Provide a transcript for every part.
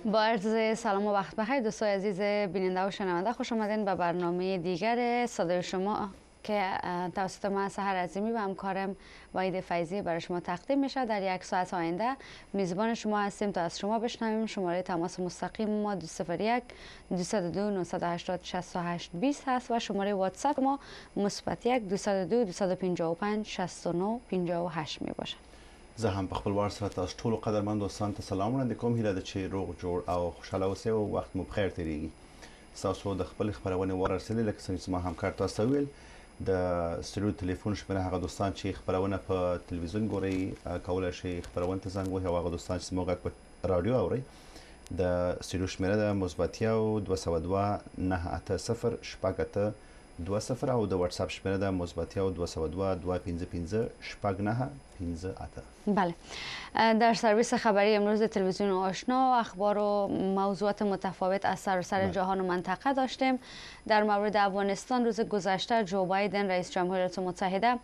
با عرض سلام و وقت بخیر دوستای عزیز بیننده و شنونده، خوش آمدین به برنامه دیگر صدای شما که توسط من سحر عظیمی و همکارم وحید فیضی برای شما تقدیم میشه. در یک ساعت آینده میزبان شما هستیم تا از شما بشنویم. شماره تماس مستقیم ما 201 202 980 68 20 هست و شماره واتساپ ما مثبت 1 202 255 69 58 می باشه. زه هم په خپل وار سره تاسو ټول قدرمن دوستان ته سلام وړاندې کوم. هیله ده چې روغ جوړ او خوشاله اوسئ او وخت مو بخیر تیریږي. تاسو د خپل خبرونه ورسېدل لکه څنګه چې ما همکار تاسو ویل د سټوډیو ټلیفون شمېره هغه دوستان چې خبرونه په تلویزیون ګوري کولای شي خبرونه ته زنګ وهي او هغه دوستان چې موږ په رادیو اوري د سټوډیو شمېره د مثبت 202 980 شپږ 20 او د واتس اپ شمېره د مثبت 202 255 شپږ 958. بله، در سرویس خبری امروز تلویزیون آشنا اخبار و موضوعات متفاوت از سراسر جهان و منطقه داشتیم. در مورد افغانستان روز گذشته جو بایدن رئیس جمهور ایالات متحده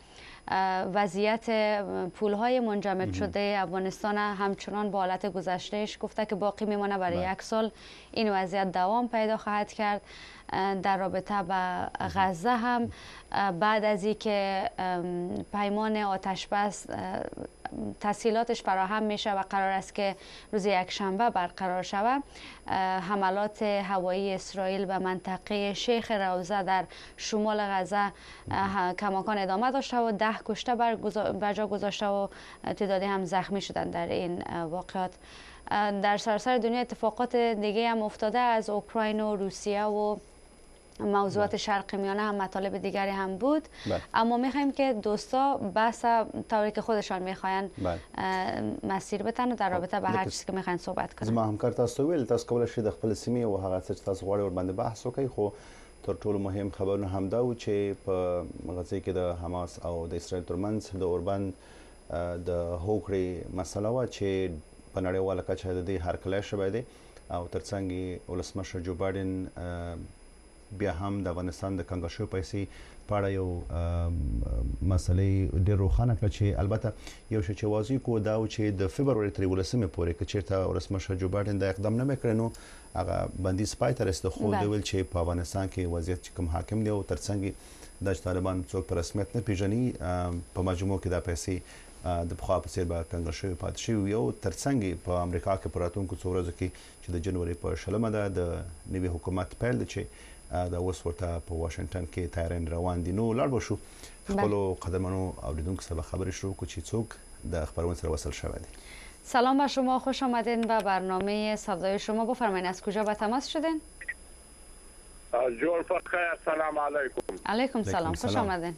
وضعیت پولهای منجمد شده افغانستان همچنان به حالت گذشتهش گفته که باقی میمانه برای یک سال این وضعیت دوام پیدا خواهد کرد. در رابطه با غزه هم بعد از اینکه پیمان آتش بس تسهیلاتش فراهم میشه و قرار است که روز یکشنبه برقرار شود، حملات هوایی اسرائیل به منطقه شیخ روضه در شمال غزه کماکان ادامه داشته و 10 کشته بر جا گذاشته و تعدادی هم زخمی شدن در این واقعات. در سراسر دنیا اتفاقات دیگه هم افتاده، از اوکراین و روسیه و موضوعات شرق میانه هم مطالب دیگری هم بود. اما میخوایم که دوستا بحث طوری که خودشان میخواین مسیر بتن و در رابطه به هر چیزی که میخواین صحبت کنن. زما همکار تاسو ویل تاسو کولای شئ د خپل سیمې او هغه څه چې تاسو غواړئ ور باندې بحث وکړئ، خو تر ټولو مهم خبرونه هم دا و چې په غزه کې د حماس او د اسرائیل ترمنځ د اوربند د هوکړې مسله و چې په نړیواله کچه د دې هرکلی شوی دی او ترڅنګ ولسمشر جو بایدن بیا هم د افغانستان د کنګل شویو پیسې په اړه یو مسلې ډېر روښانه کړه چې البته یو شی چې واضح کو دا و چې د فبروري تر 18 پورې که چیرته ولسمشر جو بایدن د اقدام نه وکړي نو هغه بندیز پای ته رسیده، خو د ویل چې په افغانستان کې وضعیت کوم حاکم دی او ترڅنګ د طالبان څوک په رسمیت نه پیژني په مجموع کې د پیسې د پخوا په څیر به کنګل شوی پاتې شوی یو ترڅنګ په امریکا کې په راتلونکو څو ورځو کې چې د جنوري په 20 ده د نوي حکومت پیل دی چې دا اوس ورته په واشنگټن کې تیارین روان دي. نو لاړ بشو خپلو قدمانو اوریدونکو سره خبرې شروع کو چې څوک د خبرونه سره وصل شوی دی. سلام بر شما، خوش آمدین به برنامه صدای شما. بفرمایید از کجا به تماس شدین؟ از جور فقیر. سلام علیکم. علیکم سلام، خوش آمدین.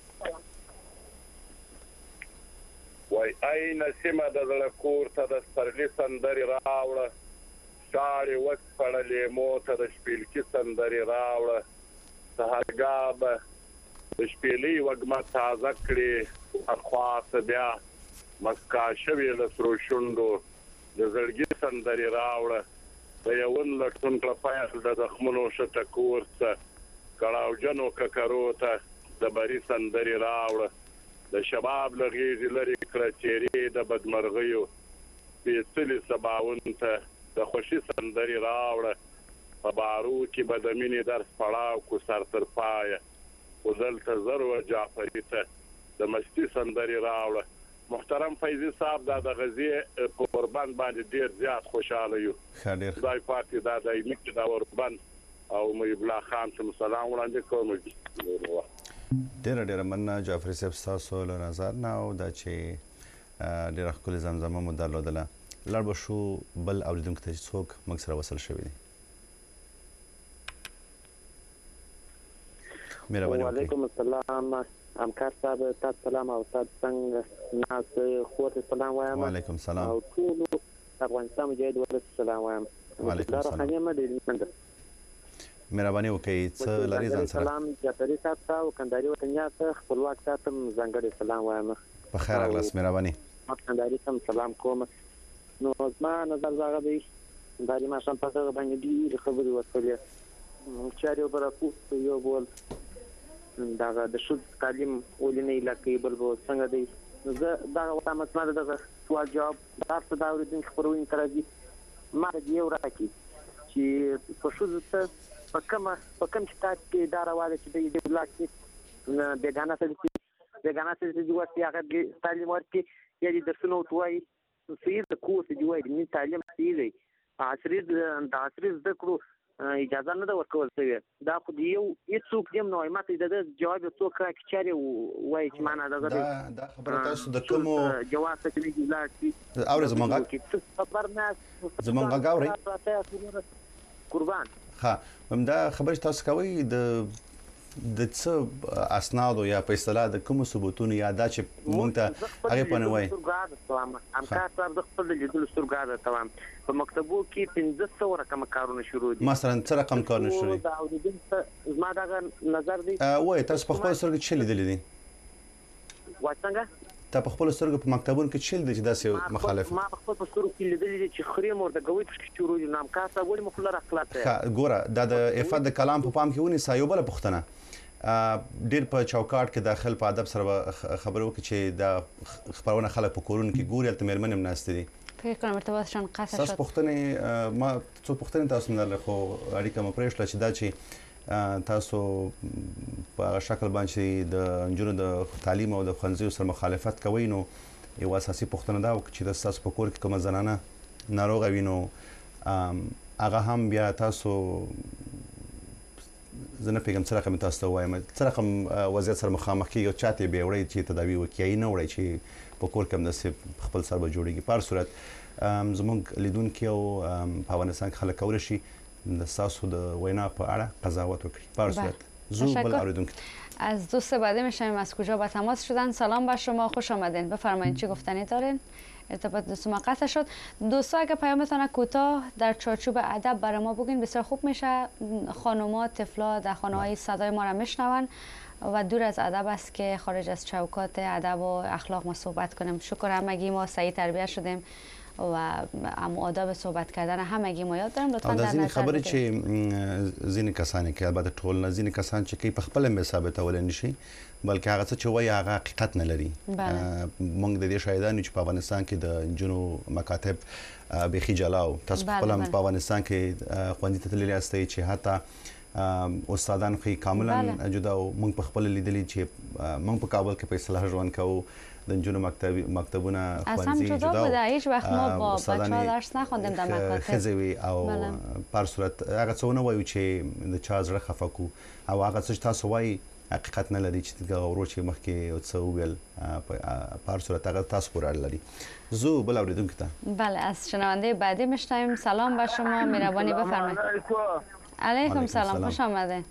وای ای نسیمه د زړه کور ته د سپرلي سندرې راوړه، شاړې وسپړلې مو ته د شپیلکي سندرې راوړه، سهارګاه به د شپیلۍ وږمه تازه کړې، هرخوا ته بیا مسکا شوې له سرو شونډو د زړګي سندرې راوړه، د یون لټون کړه د زخمونو ښه ټکور څه کړاوجنو ککرو ته د بري سندرې راوړه، د شباب له غېږې لرې کړه چیرې د بدمرغیو سپېڅلي سباون ته د خوشي سندرې راوړه، په بارو کې به د مینې درس پړاو کو سر تر پایه، خو دلته زر جعفري ته د مستي سندرې راوړه. محترم فیضي صاحب دا د غزې په اوربند باندې ډېر زیات خوشاله یو. خدای پاک دا دایمي کړي دا اوربند او محب الله خان ته سلام وړاندې کوم. ډېره مننه جعفري صاحب ستاسو له نظر نه او دا چې ډېره ښکلې زمزمه مو درلودله. لاړ به شو بل اوریدونکو ته چې څوک موږ سره وصل شوي دي. وعلیکم السلام همکار صاحب، تاسو سلام او تاسو څنګه ناس خو ته سلام وایم. وعلیکم السلام او ټول افغانستان مجاهد ولس سلام وایم. وعلیکم السلام. مهرباني وکړئ څه لري ځان سره. سلام جعفري صاحب ته او کندهاري وطنیات خپلواک ساتم ځانګړی سلام وایم. په خیر راغلاست. مهرباني. کندهاري ته سلام کوم. نو زما نظر دا دی کندهاري ماشوم په هغه باندې ډېرې خبرې وکړې، چارې وبرکو یو بول دا د شود تعلیم ولینې لکه بل بول څنګه دی زه دا وته متنه دغه سوال جواب تاسو دا ورته خبرونه ترځي ما د یو راکی چې په شوزه ته په کوم شتات کې دا راواله چې د بلاک کې بیگانه سره د جوړتیا هغه تعلیم ورکړي یا د درسونو توای سیر د کوڅه جوړې د تعلیم سیری عصري زده کړو اجازه نه ده ورکول شوې دا خو یو هیڅوک دیم نو ماته د جواب څوک راکچاري وایي چې معنا دا خبره تاسو د کومو جواب ته کېږي لاړ او زمونږ خبر نه زمونږ غاوري قربان ها همدا خبره تاسو کوي د څه اسناد یا په اصطلاح د کوم ثبوتونو یا دا چې مونږ ته هغه پنوي امکان صاحب د خپل لیدلو سترګاده تمام په مکتبو کې 1500 رقم کارونه شروع دي مثلا څه رقم کارونه شروع دي دا اوریدل ما دا نظر دی وای تاسو په خپل سترګو چې لیدل دي وڅنګه ته په خپل سترګو په مکتبونو کې چې لیدل چې داسې مخالف ما په خپل سترګو کې لیدل دي چې خریم ورته غوي چې شروع دي نام کاسه ولې مخلر اخلاق ها ګوره دا د افاد د کلام په پام کې ونی سایو بل پښتنه ډیر په چوکاټ کې داخل په ادب سره خبرو کې چې دا خبرونه خلک په کورونو کې ګوري تل مېرمنې مناسته دي فکر کوم ارتباطشان قطع شد تاسو پښتنې ما څو پښتنې تاسو نه خو اړیکه مو پرېښله چې دا چې تاسو په هغه شکل باندې د انجونو د تعلیم او د ښوونځیو سره مخالفت کوئ نو یو اساسي پښتنه دا چې د تاسو په کور کې کومه زنانه ناروغه وي نو هغه هم بیا تاسو زه نه پیغام سره کوم تاسو ته وایم سره کوم وضعیت سره مخامخ کیږي چاته به وړي چې تداوی وکړي نه وړي چې په کور کې د خپل سر به جوړیږي په هر صورت زموږ لیدونکو او په افغانستان کې خلک کول شي د تاسو د وینا په اړه قضاوت وکړي په هر صورت زو بل اوریدونکو از دوست بعدی میشیم از کجا با تماس شدن سلام بر شما خوش آمدین بفرمایید چی گفتنی دارین ارتباط دوستم قطع شد دوستا اگه پیامتان کوتاه در چارچوب ادب برای ما بگین بسیار خوب میشه خانوما طفلا در خانه‌های صدای ما را میشنون و دور از ادب است که خارج از چوکات ادب و اخلاق ما صحبت کنیم شکر همگی ما صحیح تربیت شدیم و آداب صحبت کردن همگی ما یاد داریم لطفا در نظر خبرې چې ځینې کسان کې البته ټول نه ځینې کسان چې په خپل هم ثابتول نشي بلکې هغه څه چې وایي هغه حقیقت نه لري موږ د دې شاهدان چې په افغانستان کې د جنو مکاتب بخي جلاو تاسو خپل هم په افغانستان کې خوندې ته تللی یاستئ چې حتی استادان خو کاملا جدا موږ په خپل لیدلې چې موږ په کابل کې په اصلاح ژوند کوو د جنو مکتبونه خوندې جدا بوده هیچ وخت ما با بچه‌ها درس نخوندیم در مکاتب خزوی او پر صورت هغه څه نه وایو چې د چا زړه خفه کو او هغه څه تاسو وایي حقیقت نه لري چې دا ورو چې مخکې څه ویل په هر صورت هغه تاسو پورې لري زو بل اوریدونکو ته بله از شنونده بعدی میشنویم سلام بر شما مهربانی بفرمایید علیکم سلام خوش آمده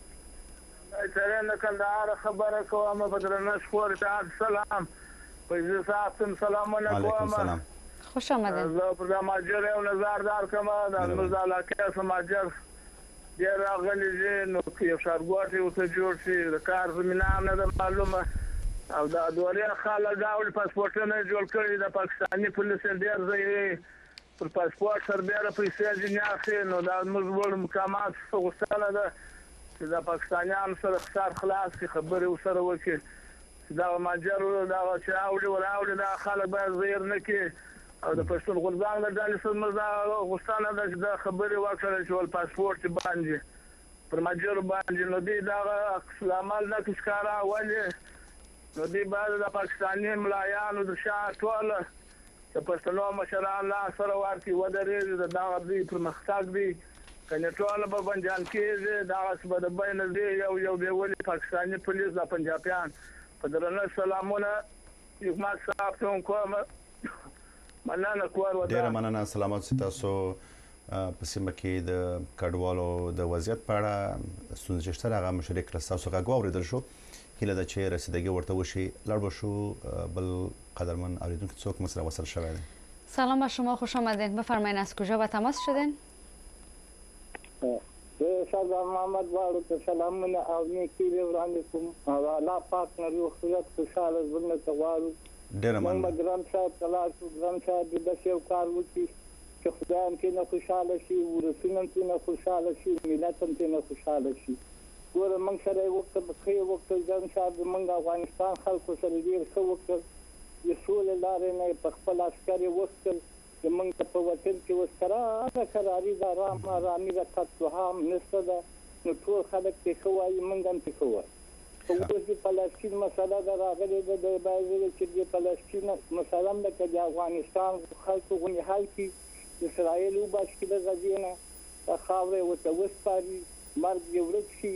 سره کندهار خبره کوم بدرنه شکر ته سلام په ساعتم سلامونه کوم خوش آمده زه پر ماجر او نظردار کوم د مزالاکه سماجر ډیر غلي نو یو شارګوټي او ته جوړ شي د کار زمينه نه ده معلومه او دا دوړیا خاله ډاول پاسپورټونه جوړ کړی د پاکستاني پولیس ډیر ځای پر پاسپورت سره ډیر پیسې جناخي نو دا موږ مقامات غوښتنه ده چې د پاکستانیانو سره خسار خلاص کی خبرې وسره وکړي دا ماجر دا چې اوړي دا خلک به زیر نه کی او د پښتون غورځنګ د ډلې سره مزه غوښتنه ده چې دا خبرې وکړي چې ول پاسپورت باندې پر ماجر باندې نو دی دا عمل نه ښکارا ولې نو دی بعد د پاکستاني ملایانو د شاه ټول د پښتنو مشران لا سره ورتي ودرې دا د پرمختګ دی کنه ټول به بنجان کېږي دا څه د بین دی یو دی ولې پاکستاني پولیس د پنجابیان په درنه سلامونه یو ما صاحب ته کوم مننه کور ودا ډیر مننه سلامات تاسو په سیمه کې د کډوالو د وضعیت په اړه ستونزې شته هغه مشرک تاسو غوښ اوریدل شو هله د چې رسیدګي ورته وشي لړ شو بل قدرمن اوریدونکو څوک مسره وصل شوی دی سلام بر شما خوش آمدید بفرمایید از کجا به تماس شدین سلام محمد وارو ته سلامونه او نیکی وړاندې کوم او الله پاک نړۍ خیرت خوشاله ژوند ته غواړو ډیر مننه موږ ګرام صاحب تلاسو ګرام صاحب د څه کار وکړي چې خدای هم کې نه خوشاله شي ورسونه کې نه خوشاله شي ملت هم کې نه خوشاله شي ګوره موږ سره وخت په خیر وخت ګرام صاحب موږ افغانستان خلکو سره ډیر ښه وکړ د سولې لارې نه په خپل عسکري وکړ زمونږ په وطن کې اوس کراري د آرامي د تاسو هم نشته ده نو ټول خلک ته ښه وایي موږ هم ته ښه وایو اوس د فلسطین مسله ده راغلې ده د باید چې د فلسطین مسله لکه د افغانستان خلکو غونې حل کړي اسرائیل وباسي د غزې نه خاورې ورته وسپاري مرګ یې ورک شي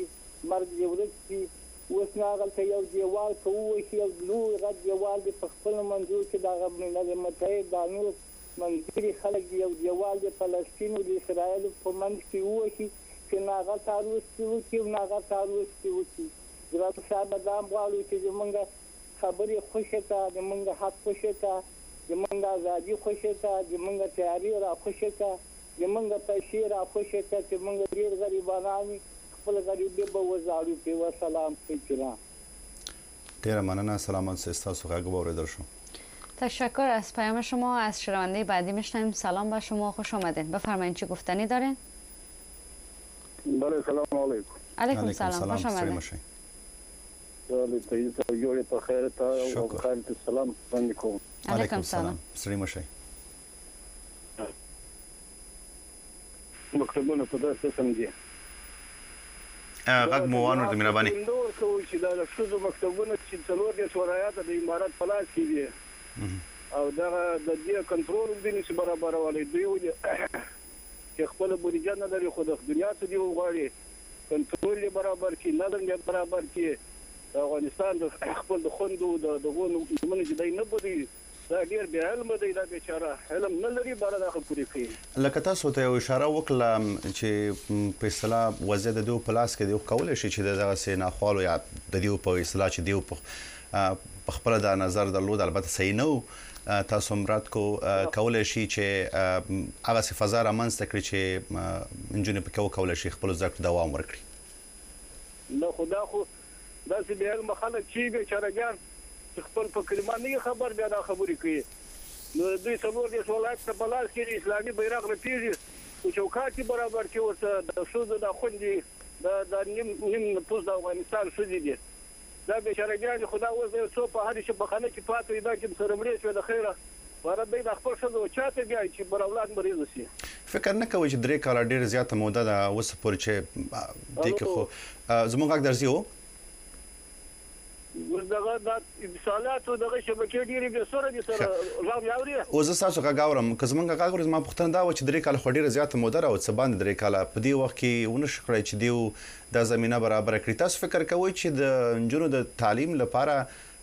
اوس نه هغلته یو دیوال که ووهي یو لوی غټ دیوال دی په خپلو منځو کې دغه ملل متحد دا نور ملګري خلک دی یو دیوال د فلسطین او د اسرائیلو په منځ کې ووهي چې نه هغه تعرض پرې وکړي او نه هغه تعرض پرې وکړي ګرانو صاحب دا هم غواړو چې زمونږ خبرې خوښې ته زمونږ حق خوښې ته زمونږ ازادي خوښې ته زمونږ تیاري را خوښې ته زمونږ پیسې را خوښې ته چې موږ ډېر غریبانان خپل غریبي به وزاړو پرې وسلام احترام ډیره مننه سلامت ستاسو غږ واوریدل شو تشکر از پیام شما. از شنونده بعدی میشنویم. سلام به شما، خوش آمدین. بفرمایید چه گفتنی دارین؟ بله سلام علیکم. علیکم سلام، خوش آمدین. بله تایید جوړې په خیر ته او خیر ته سلام علیکم. علیکم سلام. سلام مشه. مکتبونه په داسې سمجي غږ مو وانه مهرباني نور کوي چې دا شوزو مکتبونه چې څلور د ولایت د امارات پلاس کې دي او دا د دې کنټرول د نس برابر ولې دوی چې خپل بودیجه نه لري خو د دنیا ته دی وغواړي کنټرول برابر کې نه برابر کې افغانستان د خپل د خوندو د غونو منځ دی نه بودی دا ډیر به علم دی دا بیچاره علم نه لري بار دا خبرې کوي لکه تاسو ته یو اشاره وکړه چې په اصطلاح وضعیت د دوه پلاس کې دی کول شي چې دغه سینا خالو یا د دیو په اصطلاح چې دیو په خپل د نظر درلود البته صحیح نه تاسو مراد کول شي چې هغه فضا رامنځته کړي چې انجن په کو کول شي خپل ځکه دوام ورکړي نو خدا خو دا چې به علم خلک چې بیچارهګان خپل په کلمه نه خبر بیا دا خبرې کوي نو دوی څلور د ولایت په بلاس کې اسلامي بیرغ رپیږي او چوکاټي برابر کې ورته د سود د خوندې د نیم پوز د افغانستان سودی دي دا بیچارهګان خدا اوس یو څو په هر شي بخانه کې پاتې دا چې سره مړي شو د خیره ورته د خپل شذو چاته بیا چې بر اولاد مریض شي فکر نه کوي چې درې کال ډیر زیاته موده ده اوس پورې چې د کې خو زموږ غږ درځي وو ورته دا اتصالات او دغه شبکې ډېرې به سره دي سره راو یاوري او زه تاسو غاورم که زمونږ غاورز ما پښتنه دا و چې درې کال خو ډیره زیاته موده راو څه باندې درې کال په دې وخت کې ونه شکرای چې دیو د زمينه برابر کړی تاسو فکر کوئ چې د انجونو د تعلیم لپاره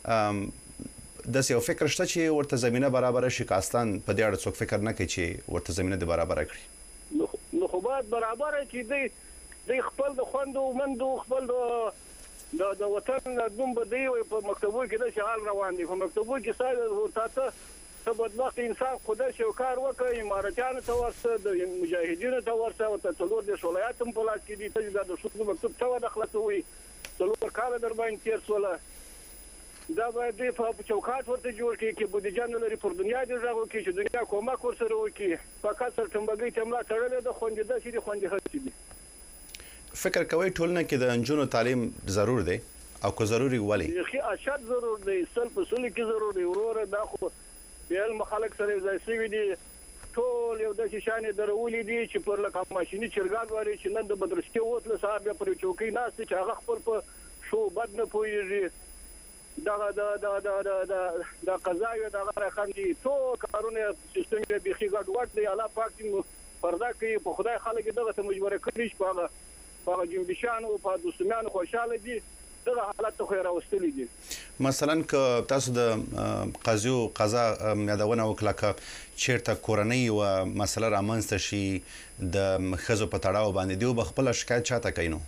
د یو فکر شته چې ورته زمينه برابر شي کاستان په دې اړه څوک فکر نه کوي چې ورته زمينه د برابر کړی نو خو باید برابر کړي د خپل د خوندو مندو خپل د وطن دوم بده وي په مکتبو کې د شغال روان دي په مکتبو کې ساده تاسو ته بدبخت انسان خدای شو کار وکړي اماراتیان ته ورسره د مجاهدینو ته ورسره او ته څلور د ولایت په پلاس کې دي ته د شوزو مکتب ته داخلتوي څلور کال در باندې تیر سوله دا باید په چوکاټ ورته جوړ کړي چې بودیجه نه لري پر دنیا دې راغو کې چې دنیا کومه کور سره وکړي فقط سر ټمبګي تملا تړلې د خوندې د شي خوندې هڅې دي فکر کوي ټولنه کې د انجونو تعلیم ضرور دی او کو ضروري ولی یخي اشد ضرور دی سل په سل کې ضرور دی وروره دا خو بیل مخالک سره ځای سوي دي ټول یو د شانې درولې دي چې پر لکه ماشيني چرګان واري چې نن د بدرشتي وته صاحب پر چوکۍ ناس چې هغه خپل په شو بد نه پويږي دا قضايا دا رقم دي ټول کارونه سیستم کې بيخي ګډوډ دی الله پاک دې پردا کوي په خدای خلک دغه ته مجبور کړی شي په جنبشان او په دوستمان خوشاله دي دغه حالت خو راوستلې دي مثلا که تاسو د قضیو قضا یادونه وکړه ک چیرته کورنۍ او مسله رامنځته شي د خزو په تړاو باندې دی خپل شکایت چاته کینو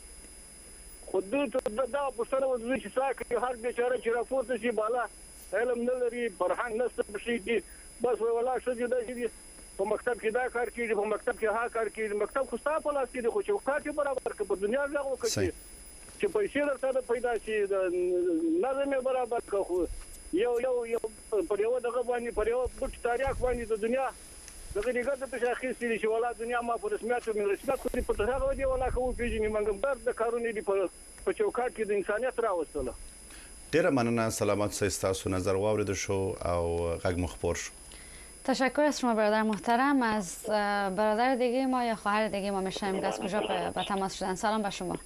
خود ته دا پښتنه وځي چې ساکه هر بیچاره چې راپورته شي بالا علم نه لري فرهنګ نشته شي دي بس ولا شي دا شي په مکتب کې دا کار کیږي په مکتب کې ها کار کیږي مکتب خو ستاسو په لاس کې دی خو چوکاټ برابر کړي په دنیا ځای وکړي چې پیسې درته پیدا شي د نظم برابر کړو یو په یو دغه باندې په یو بوت تاریخ باندې د دنیا دغه دیګه په شاخص دي چې ولا دنیا ما په رسمیت او رسمیت خو په تاسو دی ولا کوم پیژنې منګم د کارونه دی په چوکاټ کې د انسانيت راوستله ډیره مننه سلامات تاسو نظر واورید شو او غږ مخبر شو تشکر از شما برادر محترم. از برادر دیگه ما یا خواهر دیگه ما میشنیم که از کجا به تماس شدن. سلام به شما.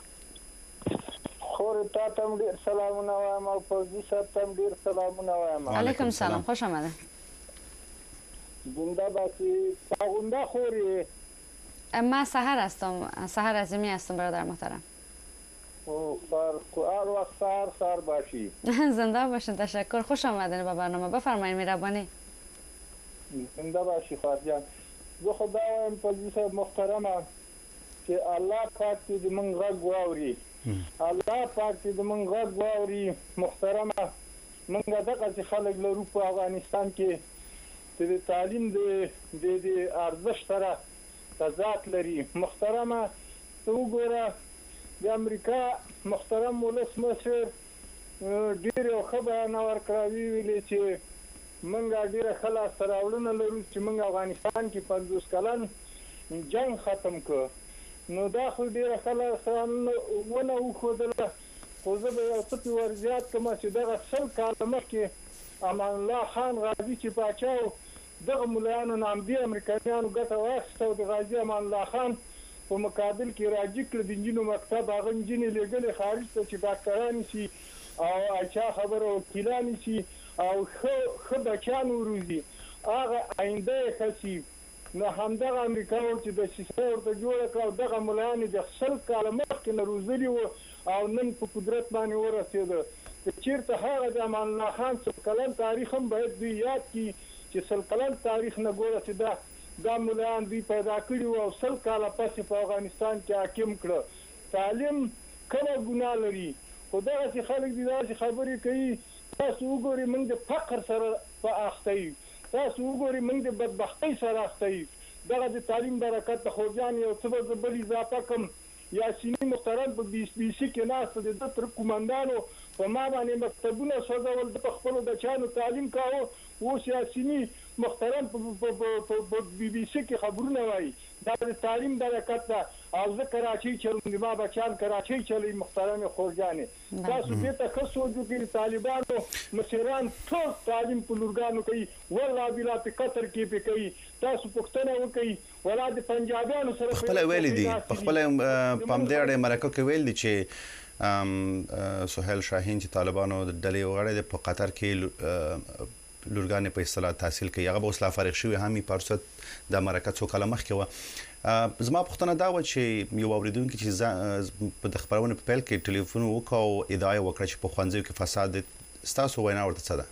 خور تا تم ډیر سلامونه وایم او فوزي صاحب تم ډیر سلامونه وایم. علیکم سلام، خوش آمده. زنده باشی. تاغونده خوری؟ من سحر هستم، سحر عظیمی هستم برادر محترم. او هر وقت سحر باشی. زنده باشین. تشکر، خوش آمدین به برنامه. بفرمایید مهربانی. زنده باشی خواهر جان. زه خدا وایم فوزي صاحب محترمه چې الله پاک دې موږ غږ واوري. الله پاک دې موږ غږ واوري. محترمه موږ دغه خلک لرو په افغانستان کې چې د تعلیم د ارزښت سره تضاد لري. محترمه ته وګوره د امریکا محترم ولسمشر ډېر یو ښه بیان ورکړی ویلي چې موږ ډېره ښه لاسته راوړنه لرو چې موږ افغانستان کې 50 کلن جنګ ختم کړ. نو دا خو ډېره ښه لاسته راوړنه وښودله، خو زه به یو څه پرې ور زیات کړم چې دغه 100 کاله مخکې امان الله خان غازي چې پاچا و دغه ملایانو نه همدې امریکایانو ګټه واخیسته او د غازي امان الله خان په مقابل کې راجع کړه د نجونو مکتب. هغه نجونې لېږلې خارج ته چې ډاکټرانې شي او اچا خبره وکیلانې شي او ښه بچیان وروزي، هغه آینده یې ښه شي. نو همدغه امریکایان چې دسیسه ورته جوړه کړه او دغه ملایان یې د 100 کاله مخکې نه روزلي وو او نن په قدرت باندې ورسېده. که چېرته هغه د امان الله خان 100 کلن تاریخ هم باید دوی یاد کړي چې 100 کلن تاریخ نه ګوره چې دا ملایان دوی پیدا کړي وو او 100 کاله پسې په افغانستان کې حاکم کړه. تعلیم کله ګناه لري، خو دغسې خلک دي داسې خبرې کوي. تاسو وګورئ موږ د فقر سره په اخته یو، تاسو وګورئ موږ د بدبختۍ سره اخته یو. دغه د تعلیم برکت د خوجان یو څه به زه بل اضافه کړم. یاسیني محترم په بي سي کې ناسته د ده تر قومندانو په ما باندې مکتبونه سوځول، د په خپلو بچیانو تعلیم کاوه. اوس یاسیني محترم په بي سي کې خبرونه وایي. دا د تعلیم برکت ده. او زه کراچۍ چلوم، زما بچیان کراچۍ چلوي. محترم خورجانې تاسو دې ته ښه سوچ وکړئ. طالبانو مشران ټول تعلیم په لورګانو کوي، والله بلا په قطر کې پې کوي. تاسو پوښتنه وکړئ ولا د پنجابیانو سره خپل ویلي دي په خپل پام دې اړه مرکه کې ویل دي چې سهیل شاهین چې طالبانو د ډلې وغړې په قطر کې لورګانې په اصطلاح تحصیل کوي. هغه به اوس لا فارغ شوی هم پرست د مرکه څو کاله مخکې و. زما پوښتنه دا و چې یو اوریدونکو چې په خبرونه په پیل کې ټلیفون وکاو او ادعا وکړه چې په خوانځو کې فساد ستاسو وینا ورته څه ده؟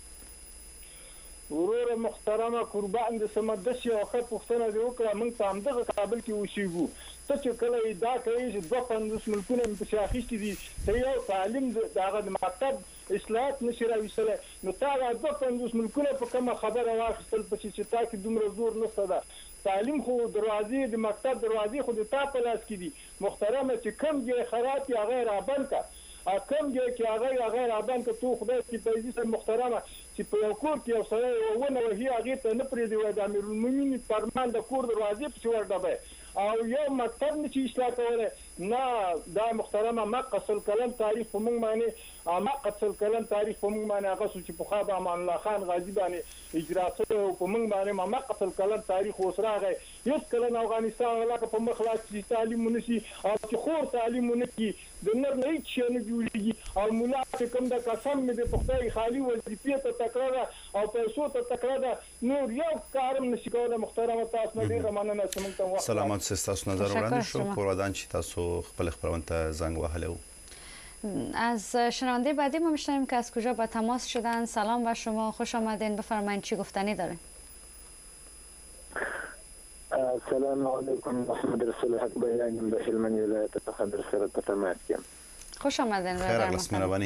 ورور محترمه قربان د سمدس یو ښه پوښتنه دې وکړه. موږ په همدغه کابل کې اوسېږو. ته چې کله ادعا کوي چې 52 ملکونه مې پسې اخیستي دي، ته یو تعلیم د هغه د مکتب اصلاحات نشي راوستلی، نو تا هغه 52 ملکونه په کومه خبره واخیستل پسې چې تا کې دومره زور نشته ده. تعلیم خو دروازې د مکتب دروازې خو د تا په لاس کې دي. محترمه چې کوم ځای خراب دي هغه رابند کړه، کوم ځای کې هغه رابند کړه. تو خدای چې فیضي صاحب محترمه چې په یو کور کې یو سړی ونه وهي هغې ته نه پرېږدي وایي د امیرالمؤمنین فرمان د کور دروازې پسې ورډبی او یو مکتب نشي اصلاح کولی. نه دا محترمه مقه 100 کلن تاریخ په موږ باندې مقه 100 کلن تاریخ په موږ باندې هغه چې پخوا به امان الله خان غازي باندې اجرا شوی او په موږ باندې مقه 100 کلن تاریخ اوس راغی. هېڅ کله نه افغانستان علاقه په مخ لاس چې تعلیم ونه شي او چې خور تعلیم ونه کړي د نر نه هېڅ شی نه جوړېږي. او ملا چې کوم د قسم مې د پخدای خالي وظیفې ته تکړه ده او پیسو ته تکړه ده، نور یو کار هم نشي کولی. محترمه تاسو نه ډېره مننه چې موږ ته وخت سلامات تاسو نظر وړاندې شو. کورودان چې تاسو خپل خبرونه ته زنگ وهلی و. از شنونده بعدی ما میشنویم که از کجا با تماس شدن. سلام و شما، خوش آمدین. بفرمایید چی گفتنی دارین؟ السلام علیکم. محمد رسول حق بیانیم به هلمند ولایت خضر سره تماس کیم. خوش آمدین برادر محترم.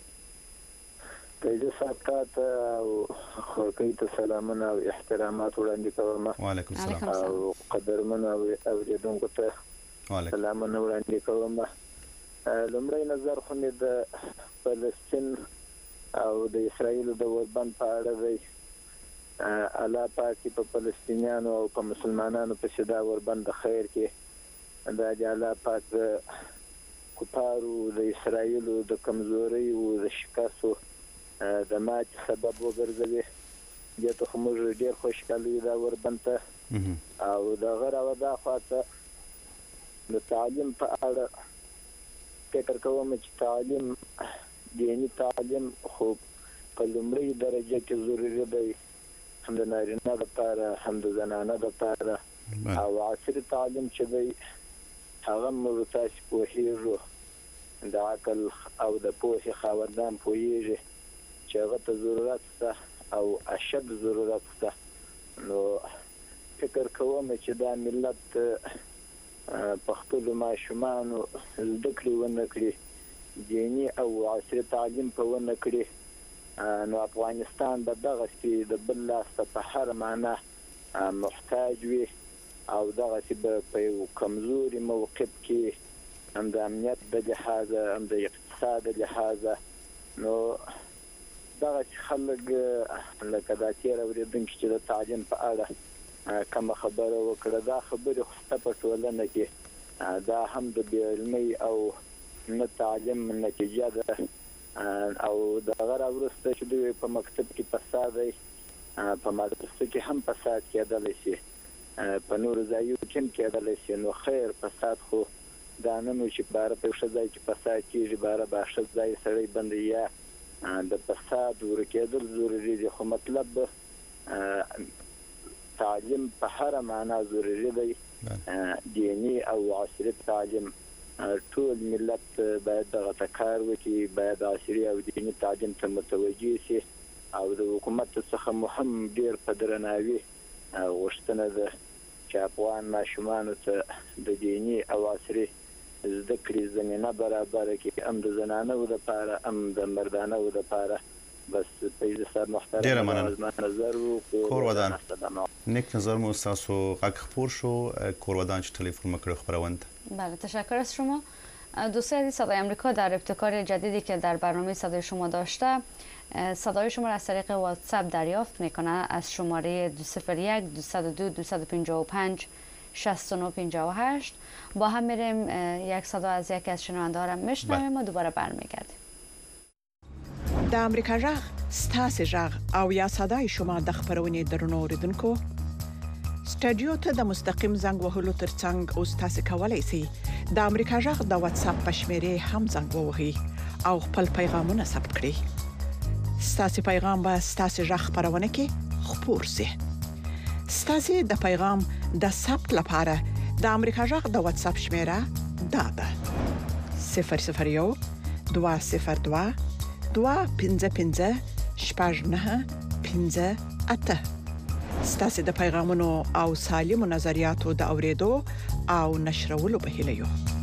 فیض صاحب ته خورکۍ ته سلامونه او احترامات وړاندې کوم. وعلیکم السلام. او قدرمنو اوریدونکو ته سلامونه وړاندې کوم. لومړی نظر خو مې د فلسطین او د اسرائیل د اوربند په اړه دی. الله پاک په فلسطینیانو او په مسلمانانو پسې دا اوربند د خیر کې دا د الله پاک کفارو د اسرائیل د کمزوري او د شکستو د مات سبب وګرځوي. دې ته خو موږ ډېر خوشحاله یو دا اردن ته او دغه راودا خواته د تعلیم په اړه فکر کوم چې تعلیم دیني تعلیم خو په لومړۍ درجه کې ضروري دی هم د نارینه لپاره هم د زنانه لپاره او عصري تعلیم چې دی هغه موږ تاسو پوهیږو د عقل او د پوهې خاوندان پوهیږي چې هغه ته ضرورت شته او اشد ضرورت شته نو فکر کوم چې دا ملت په خپلو ماشومانو زده کړې ونه کړي دیني او عصري تعلیم په ونه کړي نو افغانستان به دغسې د بل لاس ته په هر معنا محتاج وي او دغسې به په یو کمزوري موقف کې هم د امنیت د لحاظه هم د اقتصاد د لحاظه نو دغسې خلک لکه دا تېر اورېدونکي چې د تعلیم په اړه کومه خبره وکړه دا خبرې خو شته په ټولنه کې دا هم د بې علمۍ او نه تعلیم نتیجه ده او دغه راوروسته چې دوی په مکتب کې فساد دی په مدرسو کې هم فساد کېدلی شي په نورو ځایونو کې هم کېدلی شي نو خیر فساد خو دا نه نو چې باره په ښه ځای کې فساد کېږي باره به ښه ځای سړی بندي یا د فساد ورکېدل ضروري دي خو مطلب تعلیم په هره معنا ضروري دی دیني او عصري تعلیم ټول ملت باید دغه ته کار وکړي باید عصري او دیني تعلیم ته متوجه شي او د حکومت څخه مو هم ډېر په درناوي غوښتنه ده چې افغان ماشومانو ته د دیني او عصري زده کړې زمینه برابره کړي هم د زنانو لپاره هم د مردانو لپاره بس په صاحب محترم ډېره مننه کور ودان نیک نظر مو ستاسو غږ خپور شو کور ودان چې تلفن مو کړو خپروند بله تشکر از شما. دوستان عزیز صدای آمریکا در ابتکار جدیدی که در برنامه صدای شما داشته صدای شما را از طریق واتساپ دریافت میکنه از شماره 201 202 255 6958 با هم میریم یک صدا از یکی از شنونده ها را میشنویم و دوباره برمیگردیم. د امریکا جغ ستاسو جغ او یا صدای شما د خبرونې درنو اوریدونکو سټډیو ته د مستقیم زنګ وهلو ترڅنګ اوس تاسو کولی شئ د امریکا جغ د واتساپ په شمیرې هم زنګ ووهئ او خپل پیغامونه ثبت کړئ. ستاسو پیغام به ستاسو جغ خبرونه کې خپور شي. ستاسو د پیغام د ثبت لپاره د امریکا جغ د واتساپ شمیره دا ده 001 202 255 شپږ 9 ستاسو د پیغامونو او سالمو نظریاتو د اوریدو او نشرولو په هیله یو.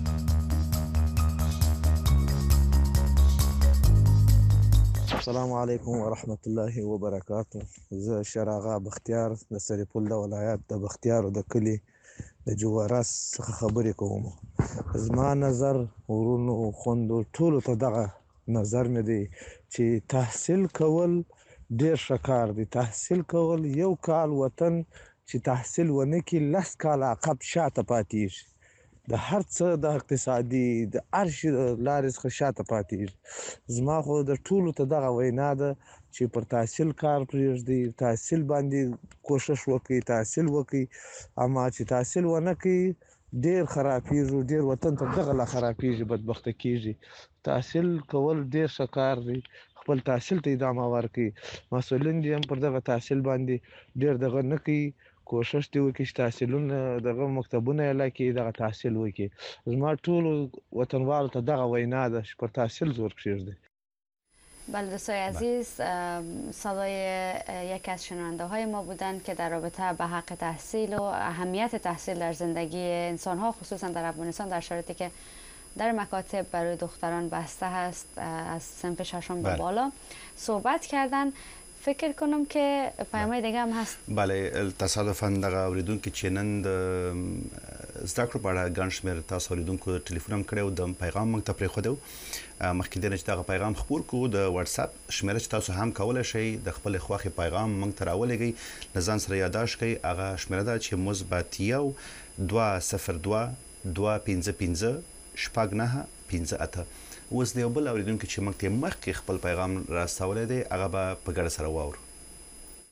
السلام علیکم ورحمت الله وبرکاته. زه شراغه بختیار د سرپل د ولایت د بختیار د کلی د جوارس څخه خبرې کوم. زما نظر ورونو خوندو ټول ته دغه نظر مې دی چې تحصیل کول ډیر شکار دي. تحصیل کول یو کال وطن چې تحصیل ونه کې 10 کال عقب شاته پاتې شي. د هر څه د اقتصادي د ارشي لارې څخه شاته پاتې. زما خو د ټولو ته دغه وینا ده چې پر تحصیل کار پرېږدي تحصیل باندې کوشش وکړي تحصیل وکړي اما چې تحصیل ونه کړي ډیر خرابېږي ډیر وطن ته دغه لا خرابېږي بدبخته کېږي. تحصیل کول ډیر شکار دي. خپل تحصیل ته ادامه ورکړي. مسؤلین دې هم پر دغه تحصیل باندې ډیر دغه نه کوي کوشش دی وکړي چې تحصیلونه دغه مکتبونه علاقې دغه تحصیل وکړي. زما ټول وطنوالو ته دغه وینا ده چې پر تحصیل زور کېږدي. بله دوستای عزیز صدای یکی از شنونده های ما بودند که در رابطه به حق تحصیل و اهمیت تحصیل در زندگی انسان ها خصوصا در افغانستان در شرایطی که در مکاتب برای دختران بسته هست از صنف ششم به بالا صحبت کردن. فکر کنم که پیام‌های دیگه هم هست. بله تصادفاً دغه اوریدونکو چې نن د زده کړو په اړه ګڼ شمېر تاسو اوریدونکو ټلیفون هم کړی د پیغام موږ ته پرېښودی مخکې دې نه چې دغه پیغام خپور کړو د واتساپ شمیره چې تاسو هم کولی شئ د خپل خوښې پیغام موږ ته راولېږئ له ځان سره یاداشت کړئ هغه شمیره ده چې مثبت 1 202 255 شپږ 9 58. اوس د یو بل اوریدونکو چې موږ ته مخکې خپل پیغام راستولی دی هغه به په ګډه سره واورو.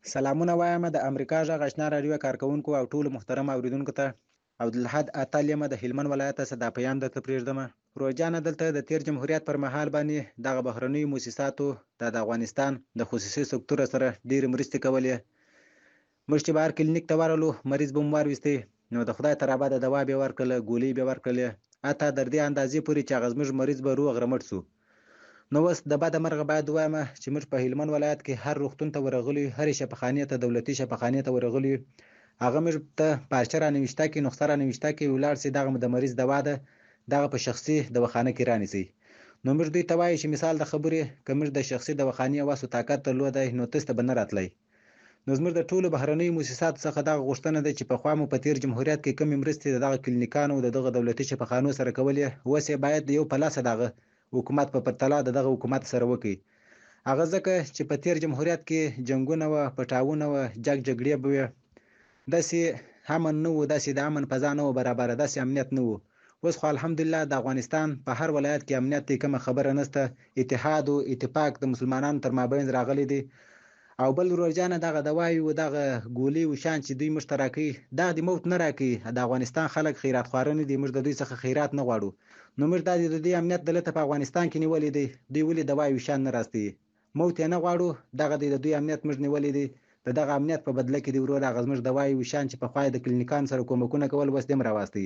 سلامونه وایم د امریکا غږ آشنا رادیو کارکونکو او ټولو محترم اوریدونکو ته عبدالحد اتل یم د هلمند ولایت څخه دا پیام درته پرېږدم. روزانه دلته د تیر جمهوریت پر مهال باندې دغه بهرنیو مؤسساتو د افغانستان د خصوصي سکتور سره ډېرې مرستې کولې. موږ چې بهر کلینیک ته ورغلو مریض به مو وارویستی نو د خدای تر ابده دوا به ورکړله، ګولۍ به ورکړلې، حتی تر دې اندازې پورې چې هغه زموږ مریض به روغ رمټ سو. نو اوس د بده مرغه باید ووایم چې موږ په هلمند ولایت کې هر روغتون ته ورغلي، هرې شفاخانې ته، دولتي شفاخانې ته ورغلي، هغه موږ ته پارچه رانویشته کړي، نسخه رانویشته کړي، ولاړ سي دغه د مریض دوا ده دغه په شخصي دواخانه کې رانیسئ. نو موږ دوی ته وایو چې مثال د خبرې که موږ د شخصي دواخانې وس او طاقت درلودی نو تاسو ته به نه راتلی. نو زموږ د ټولو بهرنیو مؤسساتو څخه دغه غوښتنه ده چې پخوا مو په تیر جمهوریت کې کومې مرستې د دغه کلینیکانو د دغه دولتي شفاخانو سره کولې، اوس یې باید د یو په لاسه دغه حکومت په پرتله د دغه حکومت سره وکړي. هغه ځکه چې په تیر جمهوریت کې جنګونه وه، پټاونه وه، جګړې به وې، داسې امن نه و، داسې د امن فضا نه وه برابره، داسې امنیت نه و. اوس خو الحمدلله د افغانستان په هر ولایت کې امنیت دی، کومه خبره نشته، اتحاد و اتفاق د مسلمانانو تر مابین راغلی دی. او بل روزانه دغه دوايي و دغه ګولۍ و شان چې دوی موږ ته راکوي دغه د موت نه راکوي. د افغانستان خلک خیرات خواره نه دي، موږ د دوی څخه خیرات نه غواړو. نو موږ دا د دوی امنیت دلته په افغانستان کې نیولی دی، دوی ولې دوايي و شان نه راستوي، موت یې نه غواړو، دغه د دوی امنیت موږ نیولی دی. د دغه امنیت په بدله کې دی ورور هغه زموږ دوايي و شان چې پخوا د کلینیکانو سره کومکونه کول اوس دې هم راواستوي.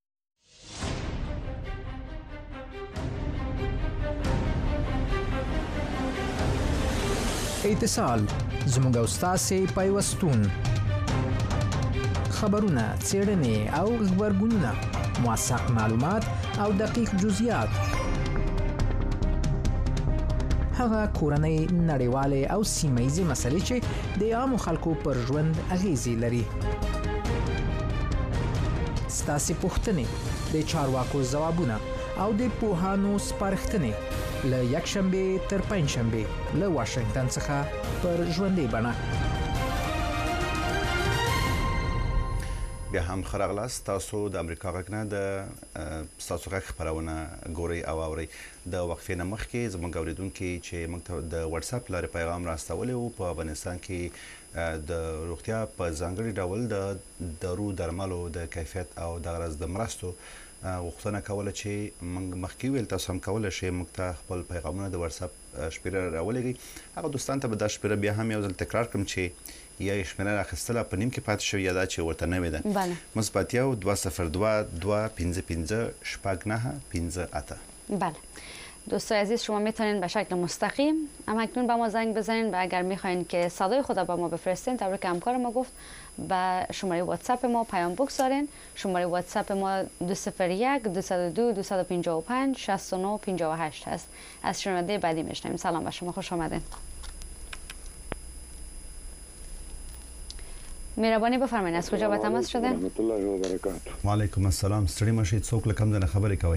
اتصال زموږ او ستاسې پیوستون، خبرونه، څېړنې او غبرګونونه، موثق معلومات او دقیق جزئیات، هغه کورنۍ، نړیوالې او سیمه ییزې مسلې چې د عامو خلکو پر ژوند اغیزې لري. ستاسې پوښتنې، د چارواکو ځوابونه او د پوهانو سپارښتنې له یکشنبه تر پنجشنبه له واشنگټن څخه پر ژوندۍ بڼه. بیا هم ښه راغلاست. تاسو د امریکا غږ نه د ستاسو غږ خپرونه ګورئ او اورئ. د وقفې نه مخکې زموږ اورېدونکي چې موږ ته د واتساپ لارې پیغام راستولی و، په افغانستان کې د روغتیا په ځانګړي ډول د دارو درملو د کیفیت او د غرض د مرستو غوښتنه کوله چې موږ مخکې ویل تاسو هم کولی شئ موږ ته خپل پیغامونه د واتساپ شمیره راولېږئ. هغه دوستان ته به دا شمیره بیا هم یو ځل تکرار کړم چې یا یې شمیره راخیستله په نیم کې پاتې شوې یا دا چې ورته نوې ده. مثبت 1 202 255 شپږ 9 58. بله دوستای عزیز، شما میتونین به شکل مستقیم اکنون به ما زنگ بزنین و اگر میخواین که صدای خود به ما بفرستین طوری که همکار ما گفت به شماره واتساپ ما پیام بگذارین. شماره واتساپ ما 201 202 255 69 58 هست. از شنونده بعدی میشنویم. سلام به شما، خوش آمدین. مهربانی بفرمایید از کجا به تماس شده؟ رحمت الله و برکاته. و علیکم السلام. ستړي مشئ، څوک له کوم ځای خبرې کوئ؟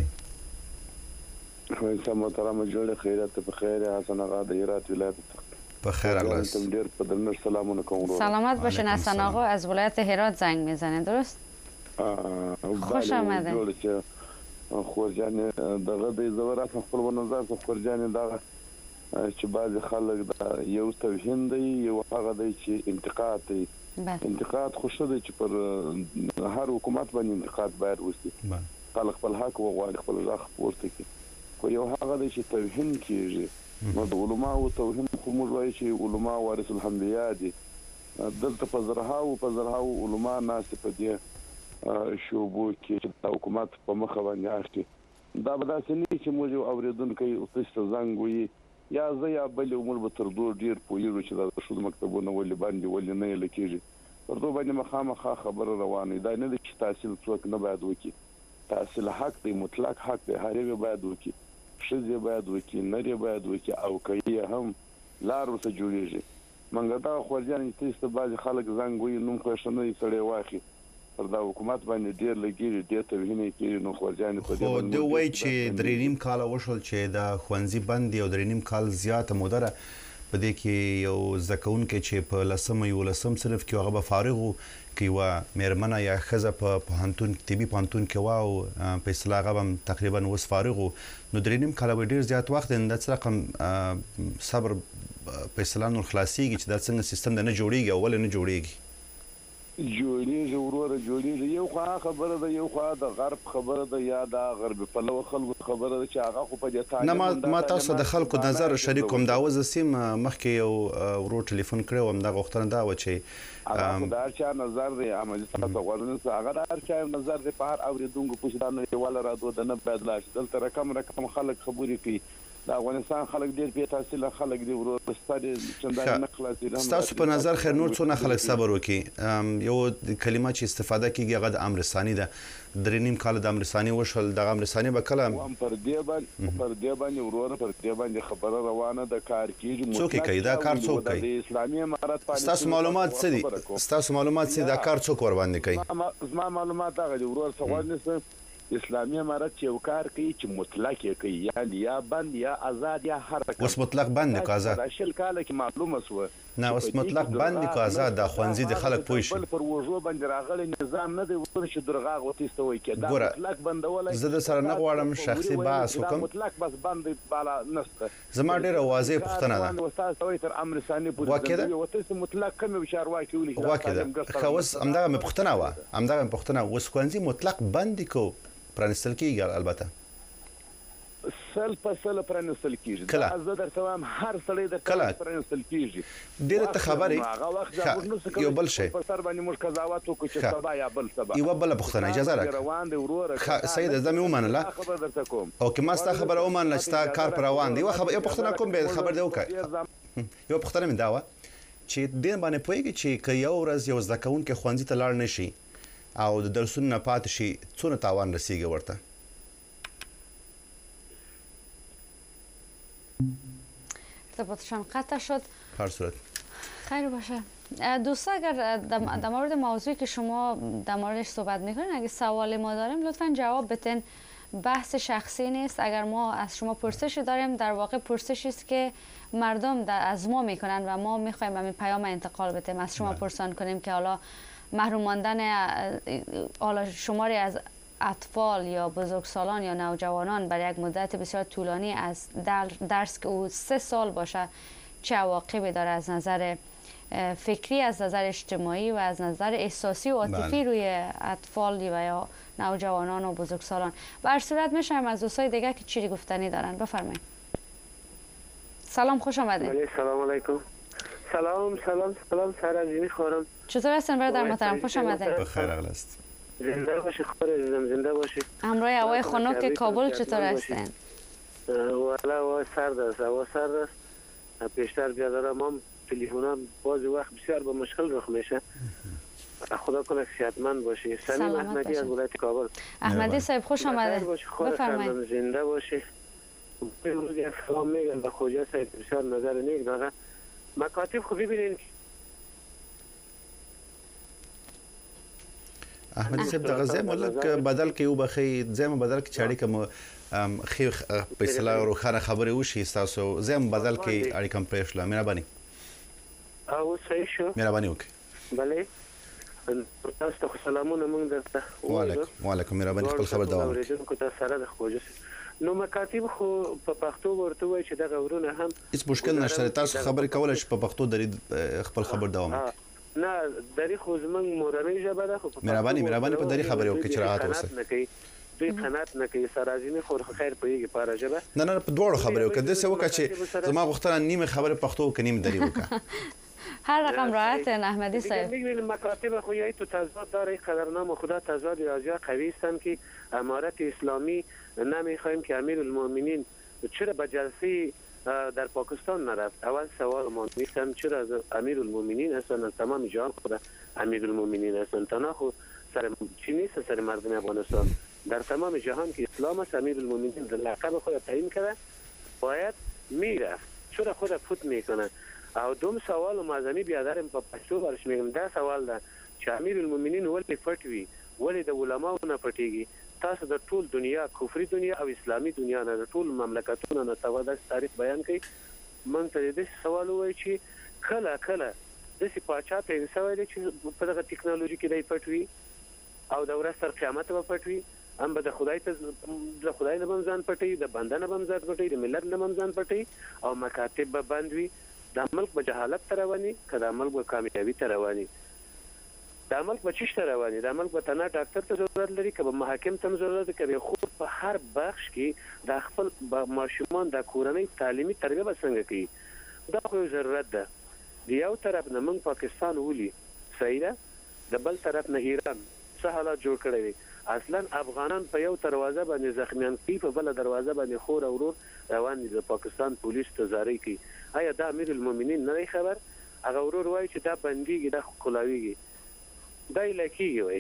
خو محترم جوړ خیرات په خیر، حسن آقا د هرات ولایت په خیر راغلاست. ډیر په درنښت سلامونه کوم. سلامت باشین. حسن آقا از ولایت هرات زنگ میزنه، درست؟ خوش آمدید. خورجان دغه د زورات خپل نظر څخه خورجان دغه چې بعض خلک د یو توهین دی، یو هغه دی چې انتقاد دی. انتقاد خوشته دی چې پر هر حکومت باندې انتقاد باید وشي، خلک خپل حق وغواړي، خپل حق پورته کړي. خو یو هغه دی چې توهین کیږي. نو د علماو توهین خو موږ وایو چې علما وارث الانبیاء دي. دلته په زرهاو علما ناست په دې شوبو کې چې د حکومت په مخه باندې اخلي. دا به داسې نه چې موږ اوریدونکي اوسه زنګ وي یا زه یا بل عمر به تر دوه ډیر پوهیږو چې د شود مکتبونه ولې باندې ولې نه لکېږي. تر دوه باندې مخامخ خبره روانه ده. نه چې تحصیل څوک نه باید وکړي، تحصیل حق دی، مطلق حق دی، هر یو باید وکړي، ښځې باید وکړي، نر باید وکړي، او که هم لار ورته جوړیږي. منګه دا خورجان چې تاسو بعض خلک زنګ وي نوم خو شنه سړی واخی پر دا حکومت باندې ډیر لګیږي، ډیر توهین کوي. نو خورجان په دې باندې دوی وایي چې درې نیم کال وشول چې د ښوونځي بند یو درې نیم کال زیاته موده ده. په دې کې یو زده کوونکی چې په 10 صنف کې هغه به فارغ و، که یوه مېرمنه یا ښځه په پوهنتون طبي پوهنتون کې وه او په اصطلاح هغه هم تقریبا اوس فارغ و. نو درې نیم کاله به ډېر زیات وخت دی. دا څه رقم صبر فیصله نور خلاصيږي چې دا څنګه سیستم د نه جوړیږي او ولې نه جوړیږي جوړیږي وروره جوړیږي یو خوا خبره ده یو خوا د غرب خبره ده یا د غرب په لو خلکو خبره ده چې هغه خو په دې تاریخ نه ما تاسو د خلکو نظر شریکوم دا وز سیم مخکې یو ورو ټلیفون کړو هم دا غوښتنه دا و چې هغه دا چې نظر دی عملي تاسو غوړنه هغه دا چې نظر دی په هر اوریدونکو په شدانه یواله راځو د نه باید لاش دلته رقم خلک خبرې کوي د افغانستان خلک ډیر په تحصیل خلک دی ورو ستاري چندانه نه خلاصي تاسو په نظر خیر نور څونه خلک صبر وکي یو کلمه چې استفاده کیږي هغه د امرسانی ده درې نیم کال د امرسانی وشول د امرسانی به کله پر دې باندې ورور پر دې باندې خبره روانه د کار کیږي څوک کوي دا کار څوک کوي د اسلامي امارت پالیسي تاسو معلومات څه دي تاسو معلومات څه دا کار څوک ور باندې کوي زما معلومات هغه ورور سوال نشته اسلامي امارت چې یو کار کوي چې مطلق کوي یعنی یا بند یا آزاد یا حرکت اوس مطلق بند کو آزاد شل کاله کې معلومه سو نه اوس مطلق بند کو آزاد د خوانزي د خلک پوي شي پر وژو باندې راغلي نظام نه دی ورته درغاغ وتیستوي کې دا مطلق بندولای زه د سره نه غواړم شخصي بحث وکم مطلق بس بند بالا نسته زما ډیره واضح پوښتنه ده استاد سوي تر امر ثاني پورې وته مطلق کوم بشاروا کې ولې واکه خو همدغه مې پوښتنه و همدغه مې پوښتنه وس خوانزي مطلق بند کو پرانستل کیږي البته سل په سل پرانستل کیږي زه درته وایم هر سړی د پرانستل کیږي ډیره ته خبرې یو بل شي په سر باندې موږ قضاوت وکړو چې سبا یا بل سبا یو بل پوښتنه اجازه راکړه روان دی وروره سید زمي ومنله خبر درته کوم او که ما ستا خبره ومنله چې تا کار پر روان دی یو پوښتنه کوم به خبر دی وکړه یو پوښتنه مې دا و چې دین باندې پوهیږي چې که یو ورځ یو زده کوونکی ښوونځي ته لاړ نشي او د درسونو نه پاتې شي څونه تاوان رسیږي ورته ارتباطشان قطع شد هر صورت خیر باشه دوستا اگر در مورد موضوعی که شما در موردش صحبت میکنین اگه سوال ما داریم لطفا جواب بتین بحث شخصی نیست اگر ما از شما پرسشی داریم در واقع پرسشی است که مردم از ما میکنن و ما میخوایم همین پیام انتقال بدیم از شما پرسان کنیم که حالا محروم ماندن حالا شماری از اطفال یا بزرگسالان یا نوجوانان برای یک مدت بسیار طولانی از درس که او 3 سال باشه چه عواقبی داره از نظر فکری از نظر اجتماعی و از نظر احساسی و عاطفی روی اطفال و یا نوجوانان و بزرگسالان. به هر صورت میشم از دوستای دیگه که چیزی گفتنی دارن بفرمایید. سلام خوش آمدید. سلام علیکم. سلام سرازیمی خورم. چطور هستین برادر محترم؟ خوش آمدید. بخیر اقل است. زنده باشی خورم زنده باشی. همراه هوای خنک کابل چطور هستین؟ والا هوا سرد است. پیشتر بیادرم هم تلفنم بعضی وقت بسیار با مشکل رخ میشه. خدا کنه صحتمند باشی. سلام احمدی از ولایت کابل. احمدی صاحب خوش آمده. بفرمایید. زنده باشی. امروز سلام میگم به خوجا صاحب بسیار نظر نیک داره. مکاتب خوبی ببینید. احمدی صاحب دغه ځای ملک بدل کې وبخي ځم بدل کې چاړي کوم خي په اصطلاح روخانه خبره وشي تاسو ځم بدل کې اړي کوم پرېښله مهرباني او صحیح شو مهرباني وکړئ بله تاسو ته سلامونه مونږ درته وعلیکم مهرباني خپل خبر دوام اوریدونکو ته سره د خوږه نو مکاتب خو په پښتو ورته وایي چې دغه ورونه هم هیڅ مشکل نشته تاسو خبرې کولای شئ په پښتو درې خپل خبر دوام وکړئ نه دری خو زمونږ مورنۍ ژبه ده خو مهرباني په دری خبرې وکړئ چې راحت اوسئ دوی قناعت نه کوي سرازینی خو خیر پوهیږي په راجبه نه په دوړو خبرې وکړه د څه وکړه چې زما غوښتنه نیمه خبره پښتو کې نیمه دری وکړه هر رقم راحت احمدی صاحب میگم مکاتب خو یی تو تضاد داره قدرنام خدا تضاد ریاضی قوی هستند که امارت اسلامی نمیخوایم که امیرالمومنین چرا به جلسه در پاکستان نرفت. اول سوال ما میشم چرا از امیرالمومنین هستند تمام جهان خود امیرالمومنین هستند تنها خود سر چی نیست سر مردم افغانستان در تمام جهان که اسلام است امیرالمومنین در لقب خود تعیین کرده باید میرفت چرا خود فوت میکنه. او دوم سوال معظمی بیادرم په پښتو ورش میگم دا سوال ده چې امیرالمومنین ولې پټوي ولې د علماو نه پټيږي تاسو د ټول دنیا کفري دنیا او اسلامي دنیا نه ټول مملکتونو نه تاوده تاریخ بیان کوي مونږ ته دې سوال وایي چې کله د سی پاچا ته انسوي چې په دغه ټکنالوژي کې دی پټوي او د ورځ تر قیامت به پټوي هم به د خدای نه بمزان پټي د بنده نه بمزان پټي د ملت نه بمزان پټي او مکاتب به بند وي د ملک به جهالت رواني که د ملک به کامیابی رواني د ملک به چیش رواني د ملک به تنه ډاکټر ته ضرورت لري که به محاکم ته ضرورت کوي خو په هر بخش کې د خپل ماشومان د کورنۍ تعلیمي تربیه به څنګه کوي دا خو ضرورت ده د یو طرف نه موږ پاکستان ولي صحیح ده د بل طرف نه ایران څه حالات جوړ کړی دي اصلا افغانان په یو دروازه باندې زخمیان کی په بل دروازه باندې خور او ورور روان دي د پاکستان پولیس ته زارۍ کوي آیا دا امیر المؤمنین نه خبر هغه ورور وایي چې دا بنديږي د خلاویږي دا لکیږي وایي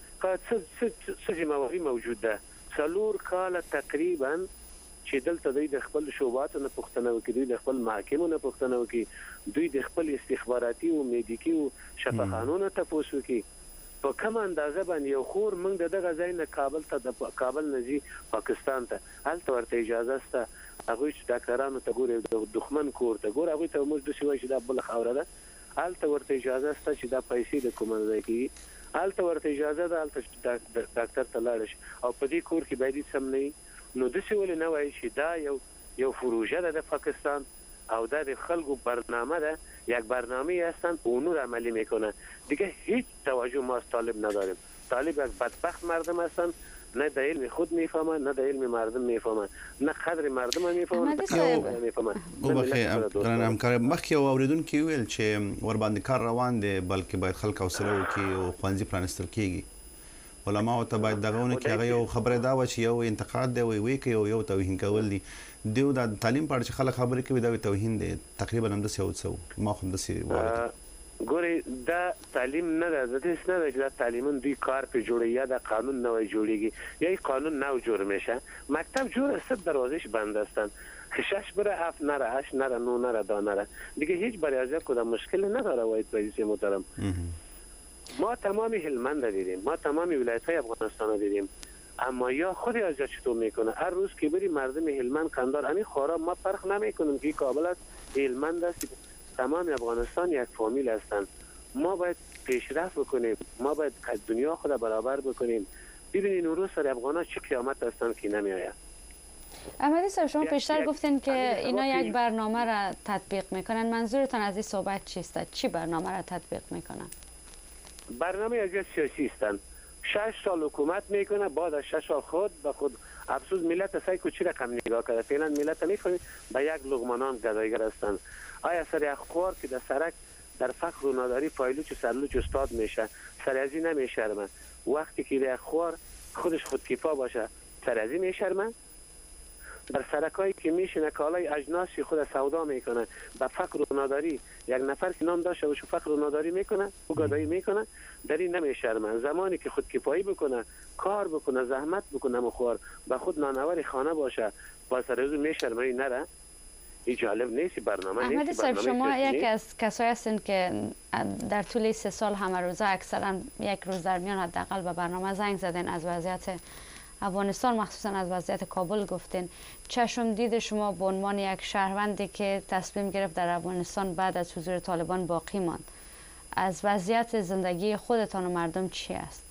څه ذمہواری موجود ده څلور کال تقریبا چې دلته د خپل شوبات نه پښتنه وکړي د خپل محاکمو نه پښتنه وکړي دوی د خپل استخباراتي او میډیکي او شفاخانو ته تاسو وکړي په کوم اندازه باندې یو خور موږ دغه ځای نه کابل ته د کابل نزي پاکستان ته هلته ورته اجازه سته هغه چې ډاکټرانو ته ګوري د دښمن کور ته ګور هغه ته موږ د شوي چې دا بل خوره ده هلته ورته اجازه سته چې دا پیسې د کوم ځای کې هلته ورته اجازه ده هلته ډاکټر ته لاړ شي او په دې کور کې باید سم نه نو د څه ول نه وایي چې دا یو پروژه ده د پاکستان او دا د خلکو برنامه ده یک برنامه هستن اونو را عملی میکنه دیگه هیچ توجه ما از طالب نداریم طالب یک بدبخت مردم هستن نه د علم خود میفهمن نه د علم مردم میفهمن نه قدر مردم میفهمن نه میفهمن او بخیر همکار مخکې اوریدونکو ویل چې ور باندې کار روان دي بلکې باید خلک حوصله وکړي او خوانځي پرانستل کیږي علماء ته باید دغهونه کې هغه یو خبره دا و چې یو انتقاد دی وی کوي او یو توهین کول دي دیو د تعلیم په اړه چې خلک خبرې کوي دا توهین دی تقریبا هم د څه ما خو د څه وایي ګوري دا تعلیم نه ده د دې نه ده چې دا تعلیمون دوی کار په جوړي یا د قانون نه وي جوړيږي یا قانون نه جوړ میشه مکتب جوړ است دروازش بند هستن خشش بره اف نره اش نره نو نره دانره دیگه هیچ برای از کدام مشکل نداره وای رئیس محترم ما تمام هلمند دیدیم ما تمام ولایت‌های افغانستان دیدیم اما یا خودی از چطور میکنه هر روز که بری مردم هلمند قندار همین خورا ما فرق نمیکنیم که کابل است هلمند است تمام افغانستان یک فامیل هستند ما باید پیشرفت بکنیم ما باید دنیا خود برابر بکنیم ببینین اون روز سر افغان‌ها چه قیامت هستند که نمیآید احمدی صاحب شما پیشتر گفتین که اینا یک برنامه را تطبیق میکنن منظورتان از این صحبت چیست چی برنامه را تطبیق میکنن برنامه از سیاسی هستند 6 سال حکومت میکنه بعد از 6 سال خود به خود افسوس ملت سعی کوچی رقم نگاه کرده فعلا ملت میفهمه به یک لقمانان گدایگر هستند آیا سر اخبار که در سرک در فقر و ناداری پایلوچ و سرلوچ استاد میشه سرازی نمیشرمه وقتی که در اخبار خودش خودکفا باشه سرازی میشرمه در سرکایی که میشینه کالای اجناسی خود سودا میکنه به فقر و ناداری یک نفر که نام داشته باشه فقر و ناداری میکنه و گدایی میکنه در این نمیشرمه زمانی که خودکفایی بکنه کار بکنه زحمت بکنه مخوار به خود نانور خانه باشه با سرازو میشرمه نره این جالب نیست برنامه نیست احمدی صاحب شما یکی از کسایی هستین که در طول 3 سال همه روزه اکثرا یک روز در میان حداقل به برنامه زنگ زدین از وضعیت افغانستان مخصوصا از وضعیت کابل گفتین چشم دید شما به عنوان یک شهروندی که تصمیم گرفت در افغانستان بعد از حضور طالبان باقی ماند از وضعیت زندگی خودتان و مردم چی است؟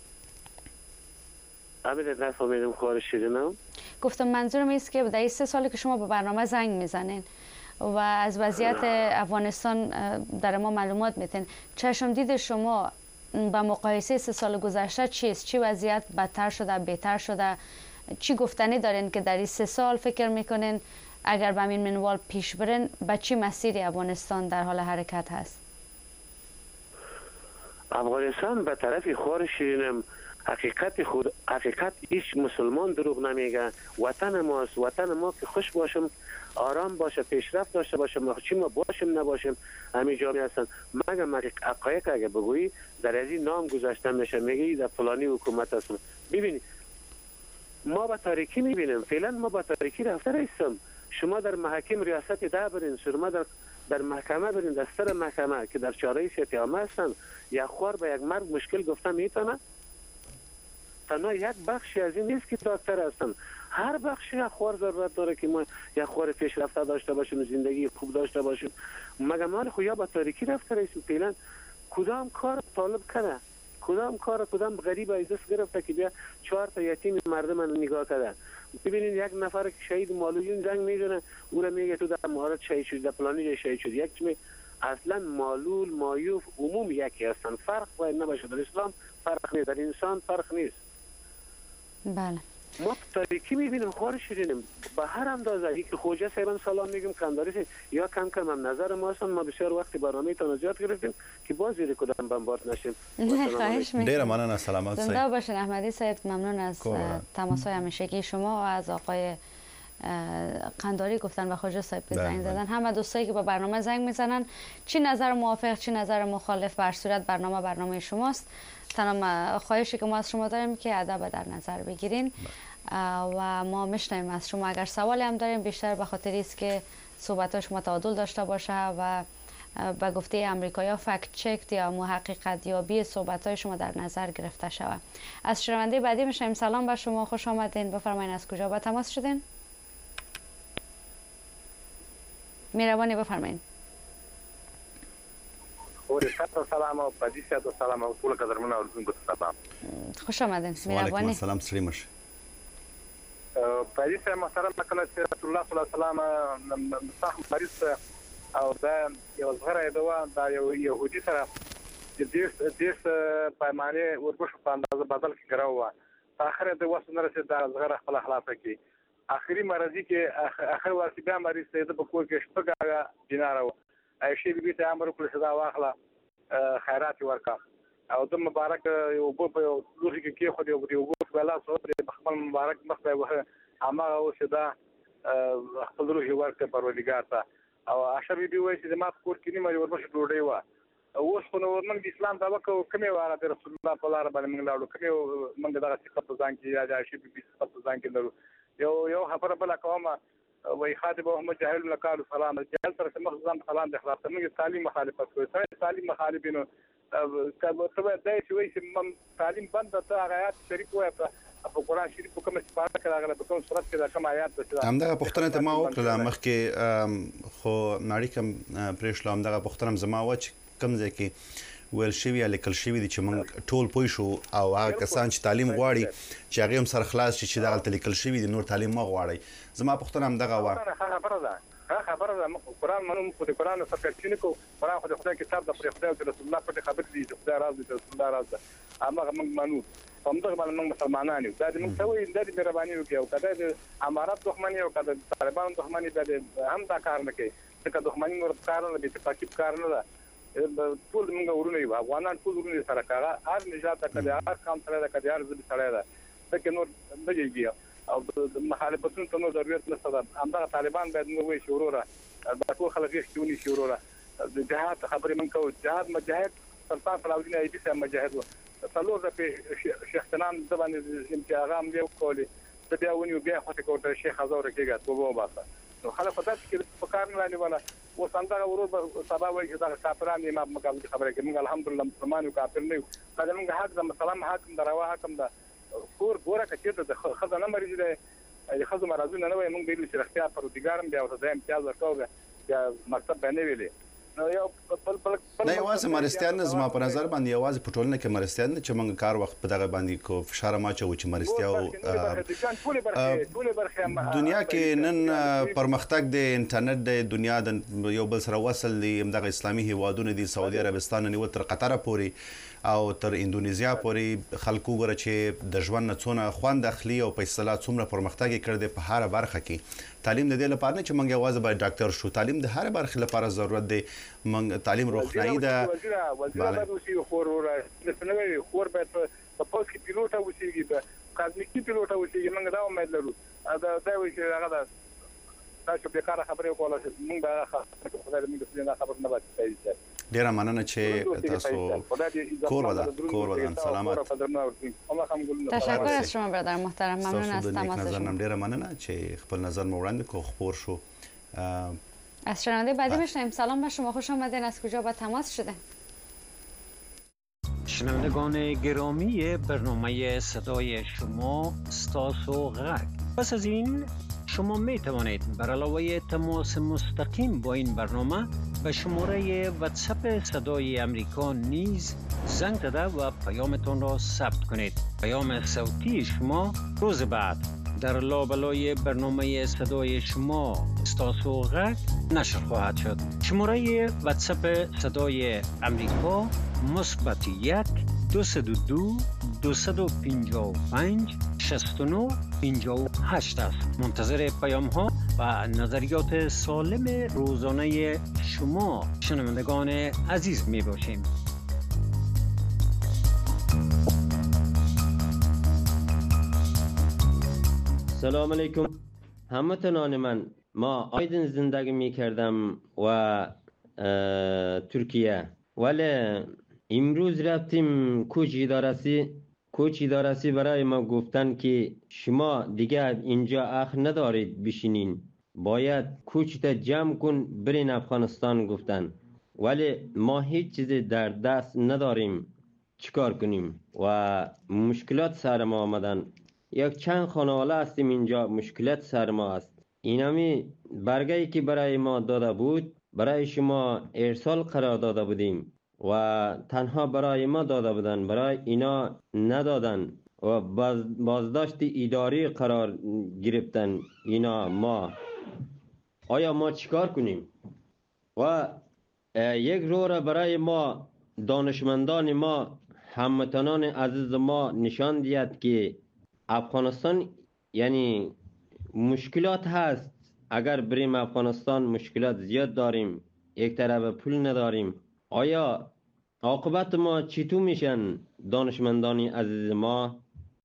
نفهمیدم خواهر شیرینم گفتم منظورم است که در این 3 سالی که شما به برنامه زنگ میزنین و از وضعیت افغانستان در ما معلومات میتین چشم دید شما با مقایسه 3 سال گذشته چیست؟ چی وضعیت بدتر شده بهتر شده؟ چی گفتنی دارین که در این 3 سال فکر میکنین اگر به این منوال پیش برین به چی مسیری افغانستان در حال حرکت هست؟ افغانستان به طرف خور شیرینم حقیقت هیچ مسلمان دروغ نمیگه وطن ماست وطن ما که خوش باشم آرام باشه پیشرفت داشته باشه چی ما باشیم نباشیم همین جامعه هستن مگه حقایق اگه بگویی در از این نام گذاشته میشه میگی در فلانی حکومت هستم ببینی ما به تاریکی میبینیم فعلا ما به تاریکی رفته رئیسم شما در محاکم ریاست ده برین شما در محکمه برین در سر محکمه که در چاره ستیامه هستن یک خوار به یک مرد مشکل گفته میتونه تنها یک بخشی از این نیست که دکتر هستن هر بخشی یک خوار ضرورت داره که ما یک خوار پیشرفته داشته باشیم زندگی خوب داشته باشیم مگه ما خو یا به تاریکی رفته رئیس فعلا کدام کار طالب کنه کدام کار کدام غریب از دست گرفته که بیا 4 تا یتیم مردم رو نگاه کرده. ببینید یک نفر که شهید مالویون زنگ میزنه او را میگه تو در مهارت شهید شدی، در فلانی جای شهید شدی. یک اصلا مالول مایوف عموم یکی هستن. فرق باید نباشه. در اسلام فرق نیست، در انسان فرق نیست. بله. ما تاریکی میبینیم خارج شدیم به هر اندازه. که خوجه صاحبان سلام میگم، کنداری یا کم کم هم نظر ما هستن. ما بسیار وقتی برنامه تان زیاد گرفتیم که باز زیر کدام بمبارد نشیم. خواهش می‌کنم. ډیر مننه. سلامت زنده باشین احمدی صاحب. ممنون از تماس‌های همیشگی شما و از آقای قنداری گفتن و خوجه صاحب که زنگ زدن. همه دوستایی که با برنامه زنگ میزنن، چی نظر موافق چی نظر مخالف، بر صورت برنامه شماست. تنها خواهشی که ما از شما داریم که ادب در نظر بگیرین و ما میشنویم از شما. اگر سوالی هم داریم بیشتر به خاطر است که صحبت شما تعادل داشته باشه و به گفته امریکایی‌ها فکت چک یا محققیت یابی صحبت‌های شما در نظر گرفته شود. از شنونده بعدی میشنویم. سلام بر شما، خوش آمدین. بفرمایید از کجا با تماس شدین؟ مهربانی بفرمایید. سلام او پدیسه د سلام او ټول قدرمنه اوردونکو ته سلام. خوش آمدین. مهربانی. وعلیکم السلام. ستړي مشه. پدیسه محترم کله چې رسول الله صلی الله علیه وسلم صح مریض او دا یو زغره دوا دا یو يهودي سره د دې پیمانه وربشو په اندازه بدل کې کراوه. اخر د وسنه رسید دا زغره خپل خلاصه کی. اخري مرضی کې اخر ورته بیا مریض ته د پکور کې شپږه دینار او عائشه بیبي ته امر وکړ چې دا واخله خیرات ورکا او د مبارک یو په لوري کې خو دی یو ولا صوت خپل مبارک مخه وه اما او صدا خپل روحي ورکه پروردګار ته او عائشه بیبي وایي چې ما کور کې نیمه وربشه ډوډۍ و اوس خو نو موږ د اسلام دعوه کوو کومه واره د رسول الله په لار باندې موږ لاړو کومه موږ دغه صفات ځان کې یا عائشه بیبي صفات ځان کې لرو یو خبره بل کومه وای خاطبهم جاهل لقال سلام جاهل سره مخزن سلام د اخلاق موږ تعلیم مخالفت کوي تعلیم مخالفینو ته دای چې وای چې تعلیم بند ته آیات شریف وای په قرآن شریف کومه صفات کې راغله په کوم صورت کې دا کوم آیات ده. همدغه پوښتنه ته ما وکړه مخکې خو نړۍ کوم پرېښله. همدغه پوښتنه زما و چې کوم ځای کې ویل شوی یا لیکل شوی دي چې موږ ټول پوه شو او هغه کسان چې تعلیم غواړي چې هغه هم سره خلاص شي چې دغه لیکل شوی دي نور تعلیم ما غواړي. زما پوښتنه همدغه و. خبره ده قرآن منو خو د قرآن څخه کینې کو قرآن خو د خدای کتاب د خدای او رسول الله په خبر دي چې خدای راز دي رسول الله راز ده اما موږ منو هم دغه باندې موږ مسلمانان یو. دا موږ ته وایي د مهرباني وکړو او کله د امارات دښمنی او کله طالبان دښمنی د هم دا کار نه کوي چې دښمنی نور کار نه دي تاکید کار نه ده. ټول موږ ورونه یو افغانان ټول ورونه سره کاغه هر نجات کړي هر کام سره کړي هر ځل سره ده ځکه نور نه جوړي او مخالفتون ته نو ضرورت نشته ده. همدغه طالبان باید نو وي شوروره دا ټول خلک یې شتونی شوروره د جهاد خبرې من کوو. جهاد مجاهد سلطان فلاودین ایبي سره مجاهد و څلور د شیخ سنان د باندې امتیازام دی کولی د بیا ونیو بیا خو ته کوته شیخ هزار کېږي توبه وباسه نو خلک پتا چې په کار نه لانی ولا و څنګه ورو سبا وایي چې دا کافران یې ما مقابله خبره کوي. موږ الحمدلله مسلمان یو کافر نه یو. دا موږ حق د مسلمان حاکم دروا حاکم ده کور ګوره کچې د خزانه مریض دی د خزو مرزونه نه وای موږ ویل چې اختیار پروردګارم بیا ورته امتیاز ورکوو بیا مکتب باندې ویلې نو یو نه یوازې مرستیان نه زما په نظر باندې یوازې په ټولنه کې مرستیان نه چې موږ کار وخت په دغه باندې کو فشار ماچو چې مرستیا او دنیا کې نن پرمختګ د انټرنیټ د دنیا د یو بل سره وصل دی. دغه اسلامي هیوادونه دي سعودي عربستان نیو تر قطر پورې او تر اندونیزیا پورې خلکو غره چې د ژوند نه څونه خوند اخلي او په اصطلاح څومره پرمختګ کړي په هر برخه کې. تعلیم د دې لپاره نه چې موږ یوازې باید ډاکټر شو، تعلیم د هر برخه لپاره ضرورت دی. موږ تعلیم روغتیايي ده. بله خور باید په پوسټ کې پیلوټ اوسېږي په کازمیکي پیلوټ اوسېږي. موږ دا امید لرو دا وایي چې هغه دا تاسو به کار خبرې وکړئ موږ دا خبره موږ خبر نه پاتې. ډیره مننه چې تاسو کور ودان سلامت. تشکر از شما برادر محترم. ممنون از تماس شما. ډیره مننه چې خپل نظر مو وړاندې کو خبر شو. از شنونده بعدی بشنویم. سلام بر شما، خوش آمدین. از کجا با تماس شدین؟ شنوندگان گرامی برنامه صدای شما ستاسو غرق. پس از این شما می توانید بر علاوه تماس مستقیم با این برنامه به شماره واتساپ صدای امریکا نیز زنگ زده و پیامتان را ثبت کنید. پیام صوتی شما روز بعد در لابلای برنامه صدای شما استاسو غک نشر خواهد شد. شماره واتساپ صدای امریکا مثبت 1 202 255 69 58 است. منتظر پیام ها و نظریات سالم روزانه شما شنوندگان عزیز می باشیم. سلام علیکم هموطنان من. ما آیدن زندگی می کردم و ترکیه، ولی امروز رفتیم کوچ ادارسی برای ما گفتن که شما دیگه اینجا حق ندارید بشینین، باید کوچ تا جمع کن برین افغانستان گفتن. ولی ما هیچ چیزی در دست نداریم، چیکار کنیم و مشکلات سر ما آمدن. یک چند خانواده هستیم اینجا، مشکلات سر ما است. اینمی برگه‌ای که برای ما داده بود برای شما ارسال قرار داده بودیم و تنها برای ما داده بودن، برای اینا ندادن و بازداشت اداری قرار گرفتن اینا. ما آیا ما چیکار کنیم؟ و یک رو را برای ما دانشمندان ما هموطنان عزیز ما نشان دید که افغانستان یعنی مشکلات هست. اگر بریم افغانستان مشکلات زیاد داریم، یک طرف پول نداریم. آیا عاقبت ما چطور میشن دانشمندان عزیز ما؟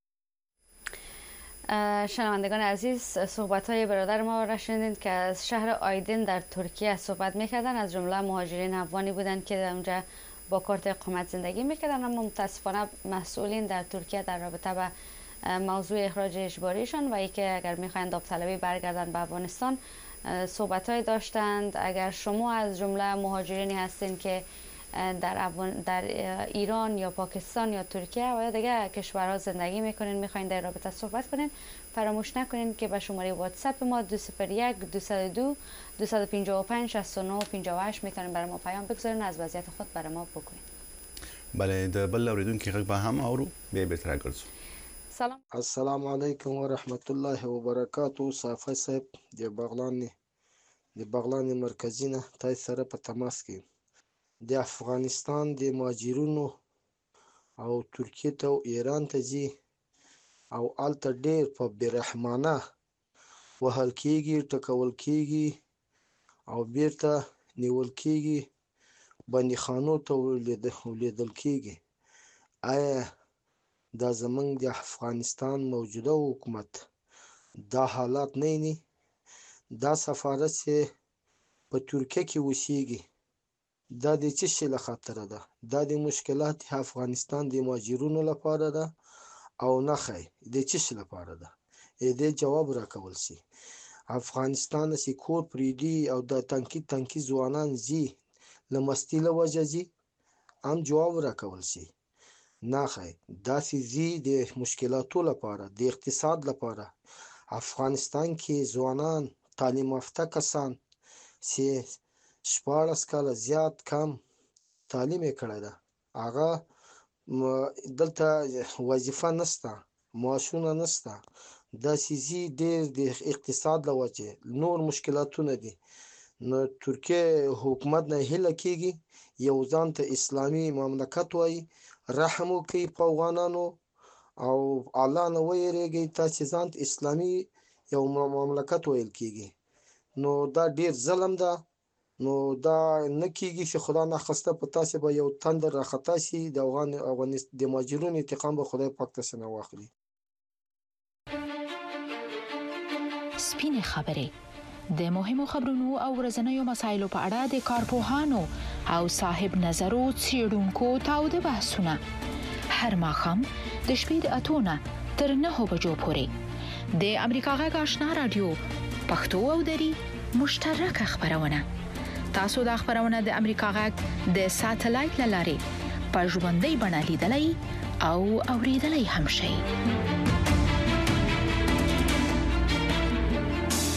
شنوندگان عزیز، صحبت‌های برادر ما را شنیدید که از شهر آیدین در ترکیه صحبت می‌کردن. از جمله مهاجرین افغانی بودند که در اونجا با کارت اقامت زندگی می‌کردن، اما متاسفانه مسئولین در ترکیه در رابطه با موضوع اخراج اجباریشان و اینکه اگر می‌خواهند داوطلبی برگردن به افغانستان صحبت‌های داشتند. اگر شما از جمله مهاجرینی هستین که در ایران یا پاکستان یا ترکیه و یا دیگه کشورها زندگی میکنین، میخواین در رابطه صحبت کنین، فراموش نکنین که به شماره واتساپ ما 201 202 255 69 58 میتونین برای ما پیام بگذارین، از وضعیت خود برای ما بگوین. بله، د بل اوریدونکو غږ به هم اورو، بیا بیرته راګرځو. سلام. السلام علیکم و رحمت الله و برکاته. صافی صاحب د بغلان مرکزی نه تاسو سره په تماس کې د افغانستان د مهاجرینو او ترکیه ته او ایران ته ځي او هلته ډېر په بېرحمانه وهل کېږي، ټکول کېږي او بیرته نیول کېږي، بندیخانو ته ولیدل کېږي. آیا دا زمونږ د افغانستان موجوده حکومت دا حالات نه ویني؟ دا سفارت چې په ترکیه کې اوسېږي دا د څه شي له خاطره ده؟ دا د مشکلات افغانستان د مهاجرینو لپاره ده او نه ښایي د څه شي لپاره ده؟ دې جواب راکول شي. افغانستان چې کور پرېږدي او د تنکي ځوانان ځي له مستۍ له وجه ځي، هم جواب راکول شي. نه ښایي داسې ځي د مشکلاتو لپاره، د اقتصاد لپاره. افغانستان کې ځوانان تعلیم یافته کسان چې 14 کاله زیات کم تعلیم یې کړی ده، هغه دلته وظیفه نشته، معاشونه نشته. داسې ځي ډېر د اقتصاد له وجې، نور مشکلاتونه دي. نو ترکیه حکومت نه هیله کېږي یو ځان ته اسلامي مملکت وایي، رحم وکړي په افغانانو او الله نه ویریږي تاسې ځان ته اسلامي یو مملکت ویل کېږي. نو دا ډېر ظلم ده. نو دا نه کېږي چې خدا ناخواسته په تاسې به یو تندر راخطا شي، د مهاجرینو انتقام به خدای پاک تاسې نه واخلي. سپینې خبرې د مهمو خبرونو او ورځنیو مسایلو په اړه د کارپوهانو او صاحب نظرو څېړونکو تاوده بحثونه هر ماښام د شپې د 8 نه تر 9 بجو پورې د امریکا غږ آشنا رادیو پښتو او دری مشترکه خبرونه. تاسو د خبرونه د امریکا غږ د ساتلایت لارې په ژوندۍ بڼه لیدلای او اوریدلای هم شئ.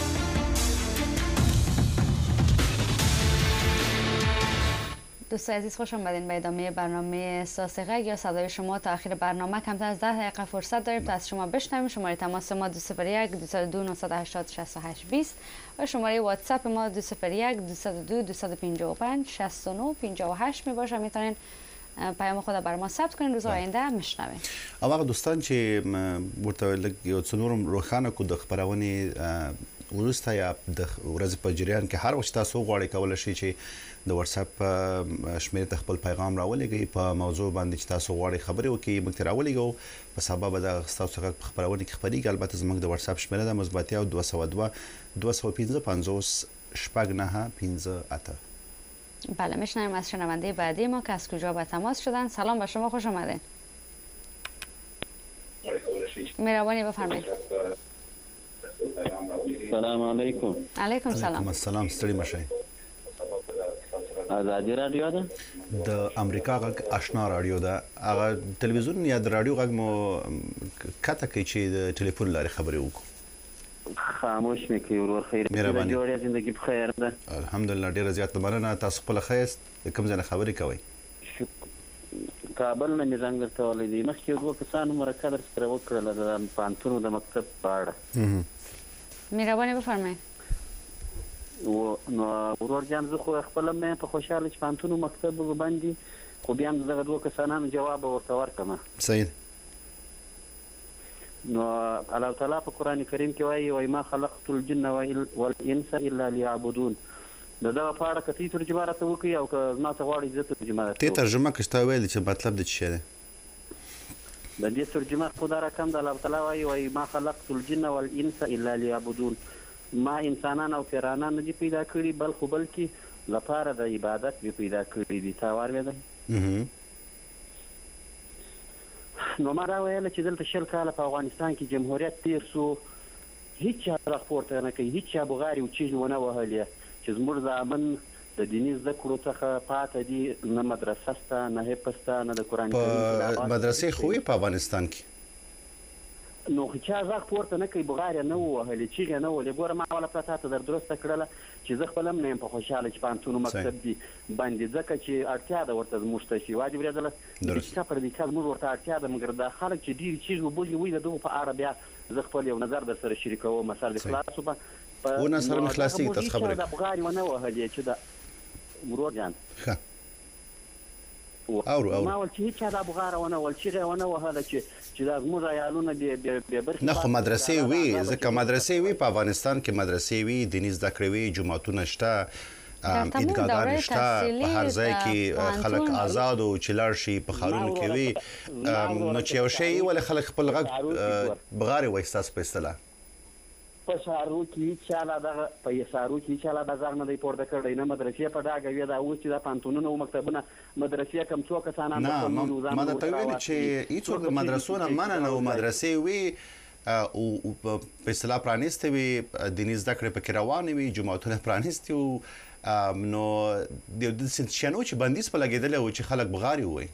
دوستان عزیز خوش آمدین به ادامه برنامه ساسغک یا صدای شما. تا آخر برنامه کمتر از 10 دقیقه فرصت داریم تا از شما بشنویم. شماره تماس ما 201 202 980 68 20 و شماره واتساپ ما 201 202 255 69 58 می باشه. میتونین پیام خود بر ما ثبت کنین، روز آینده میشنوین. او هغه دوستان چې ورته لږ یو څه نورم روښانه کو د خبرونې وروسته یا د ورځې په جریان کې هر وخت تاسو غواړئ کولی شئ چې د واتساپ شمېرې ته خپل پیغام راولېږئ په موضوع باندې چې تاسو غواړئ خبرې وکړئ موږ ته راولېږئ. په سبا به د ستاسو غږ په خپرونه کې خپرېږي. البته زموږ د واتساپ شمېره ده مثبتیا 202 215 50 شپږ 58. بله میشنویم از شنونده بعدی ما که از کجا به تماس شدن. سلام به شما، خوش آمدین. مهربانی بفرمایید. سلام علیکم. علیکم سلام. علیکم السلام. ستړي مشئ. ازادي رادیو ده د امریکا غږ آشنا رادیو ده. هغه تلویزیون یا د رادیو غږ مو کته کوي چې د ټلیفون لارې خبرې وکړو. خاموش میکی ورور خیر. مهرباني. جوړه زندگی بخیر ده. الحمدلله ډیره زیات مننه. تاسو خپل خیست کوم ځای خبرې کوي؟ کابل نه زنګ درته ولې مخکې دوه کسانو مرکه در سره وکړل د پانتونو د مکتب په اړه. مهرباني بفرمایئ. نو ورور جان زه خو خپل مې په خوشاله چې پانتونو مکتب باندې خو بیا هم دغه دوه کسانو جواب ورته ورکړم. صحیح. نو الله تعالی په قران کریم کې وایي ما خلقت الجن والانس الا ليعبدون. دا په اړه کتي ترجمه راته وکي او که ما ته غواړي زه ترجمه راته. ته ترجمه کښته ویل چې مطلب د څه دی؟ د دې ترجمه خدای راکم د الله تعالی وایي ما خلقت الجن والانس الا ليعبدون. ما انسانان او پیرانان نه پیدا کړی بلکې لپاره د عبادت به پیدا کړی دي. تا واورېدل؟ نو ما دا ویل چې دلته 20 کاله په افغانستان کې جمهوریت تیر سو، هیڅ چا راپورته نه کوي، هیڅ چا بغاري او چیز ونه وهلې چې زموږ زامن د دیني زده کړو څخه پاتې دي، نه مدرسه سته نه حفظ سته نه د قرآن کریم مدرسې خو په افغانستان کې نو چا غږ پورته نه کوي، بغاري نه وهلې، چیغې نه وهلې. ګوره ما اوله پرته ته در درسته کړله چې زه خپل هم نه یم په خوشحاله چې پانتونو مکتب دي باندې، ځکه چې اړتیا ده ورته زموږ ته شي. واجب اورېدله د کتاب پر دې کار زموږ ورته اړتیا ده، مګر دا خلک چې ډېرې چیز وبولي وایي د دغو په اړه بیا زه خپل یو نظر در سره شریکوم. مثلا د خلاصو به ونه سره مې خلاصېږي تاسو خبرې د بغاري ونه وهلې چې د ورور جان ما ول چې هیڅ چا د بغاره ونه ول چې ونه وهله چې دا زموږ عیالونه به برخه نه خو مدرسې وي، ځکه مدرسې وي په افغانستان کې، مدرسې وي، دیني زده کړې وي، جماعتونه شته، عیدګاهونه شته، په هر ځای کې خلک آزاد او چې لاړ شي په ښارونو کې وي. نو چې یو شی ولې خلک خپل غږ بغاري وایي ستاسو په اصطلاح په شهرو کې چاله دغه په شهرو کې چاله د ځان نه دی پورته کړی، نه مدرسې په ډاګه وي دا اوس چې د پانتونونو او مکتبونه مدرسې کم څو کسانان نه ما درته ویل چې هیڅوک د مدرسو نه منع نه و، مدرسې وي او په اصطلاح پرانیستې وي، دیني زده کړې پکې روانې وي، جوماتونه پرانیستي وو. نو د شیانو چې بندیز په لګېدلی و چې خلک بغاري ووایي.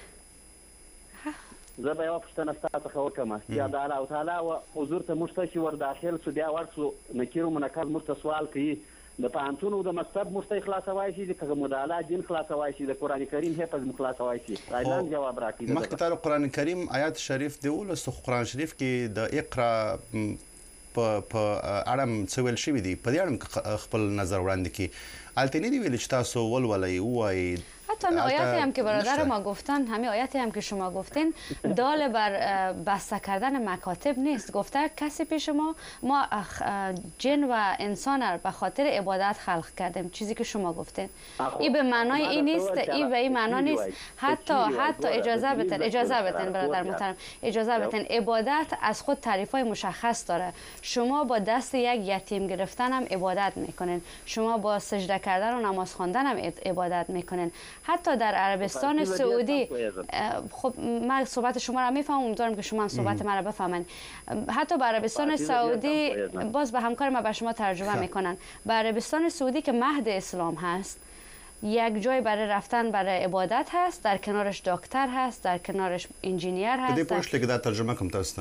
زه به یوه پوښتنه ستا څخه وکړم چې د الله تعالی حضور ته موږ ته چې ور داخل سو بیا ورسو نکیر و منکر موږ ته سوال کوي د پوهنتون او د مکتب موږ ته خلاصوای شي، که مو د الله دین خلاصوای شي، د قرآن کریم حفظ مو خلاصوای شي. اعلان جواب راکړي. مخکې تا قرآن کریم آیات شریف دی ولوستو، قرآن شریف کې د اقرا په اړه څه ویل شوي دي، په دې اړه خپل نظر وړاندې کړي. هلته نه دي ویلي چې تاسو ولولئ ووایئ. حتی همین آیاتی هم که برادر ما گفتن، همین آیاتی هم که شما گفتین دال بر بسته کردن مکاتب نیست. گفته کسی پیش ما جن و انسان را به خاطر عبادت خلق کردیم، چیزی که شما گفتین. این به معنای این نیست، این به این معنا نیست. حتی اجازه بتن برادر محترم، اجازه بتن. عبادت از خود تعریفای مشخص داره. شما با دست یک یتیم گرفتن هم عبادت میکنین، شما با سجده کردن و نماز خواندن هم عبادت میکنین. حتی در عربستان سعودی، خب من صحبت شما را میفهمم، امیدوارم که شما هم صحبت من را بفهمن. حتی به عربستان سعودی باز به همکار ما به شما ترجمه میکنن. به عربستان سعودی که مهد اسلام هست، یک جای برای رفتن برای عبادت هست، در کنارش دکتر هست، در کنارش انجینیر هست. په دې پوښتنه کې دا ترجمه کوم تاسو ته؟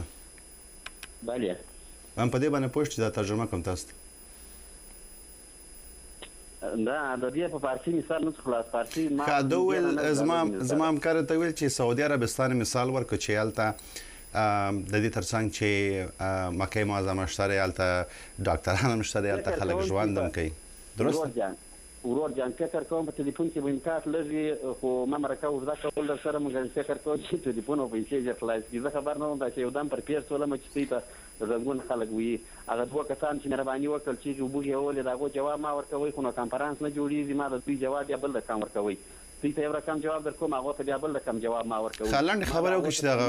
بله من په دې باندې پوښتنه دا ترجمه کوم تاسو ته؟ دا د دې په فارسي مثال نه خلاص فارسي ما دا ویل زما همکار ته ویل چې سعودي عربستان مثال ورکړ چې هلته د دې ترڅنګ چې مکه معظمه شته هلته ډاکټران هم شته هلته خلک ژوند هم کوي درست ورور جان فکر کوم په ټلیفون کې وین کارت لږی خو ما مرکه وردا کول در سره موږ فکر کوم چې ټلیفون او پیسې یې خلاص دي زه خبر نه وم دا چې یو دم پر پیر سولم چې ته زنګون خلک وي هغه دوه کسان چې مهرباني وکړل چې وبوږي اول داغو جواب ما ورکوي خو نو کانفرنس نه جوړیږي ما د دوی جواب یا بل رقم ورکوي دوی ته یو رقم جواب درکوم هغه ته بیا بل رقم جواب ما ورکوي لاندې خبره وکړه چې دغه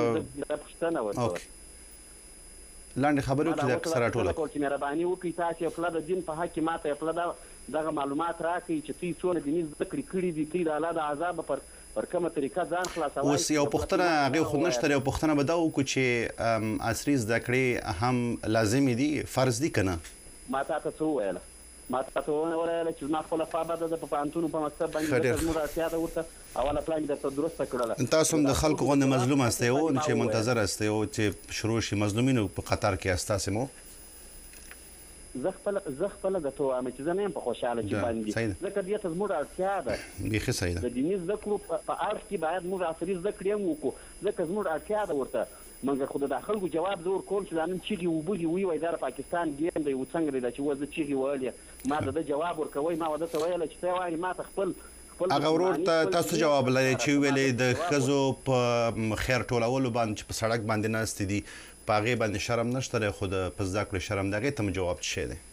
لاندې خبره وکړه چې سره ټوله چې مهرباني وکړي تاسو خپل د دین په حق کې ماته خپل دغه معلومات راکړي چې تاسو څونه دیني ذکر کړی دي چې د الله د عذاب پر کومه طریقه ځان خلاصوي اوس یو پوښتنه هغه خو نشته یو پوښتنه به دا وکړو چې عصري زده کړې هم لازمي دي فرض دي کنه ما تاسو څه ویل ما تاسو ویل چې ما خپل فابه د پانتونو په مکتب باندې زموږ اړتیا ده ورته اوله پلان د درست کړل تاسو هم د خلکو غوښنه مظلوم استه او چې منتظر استه او چې شروع شي مظلومینو په قطار کې اساسه مو زه خپل د توامه چې زه نه په خوشاله چې باندې ځکه دې ته زموږ اړتیا ده بیخي صحیح ده د دیني زده کړو په اړه کې باید موږ عصري زده کړې وکړو ځکه زموږ اړتیا ده ورته موږ خو د خلکو جواب زور کول چې نن چیږي وبوږي وی دا پاکستان ګیم دی وڅنګ دی چې وځي چیږي وایي ما د جواب ورکوي ما ودا ته ویل چې ته وایي ما خپل هغه ورور تاسو جواب لري چې ویلې د خزو په خیر ټولولو باندې په سړک باندې ناست دي پاغه باندې شرم نشته خو د پزدا کړ شرم دغه ته جواب شه دی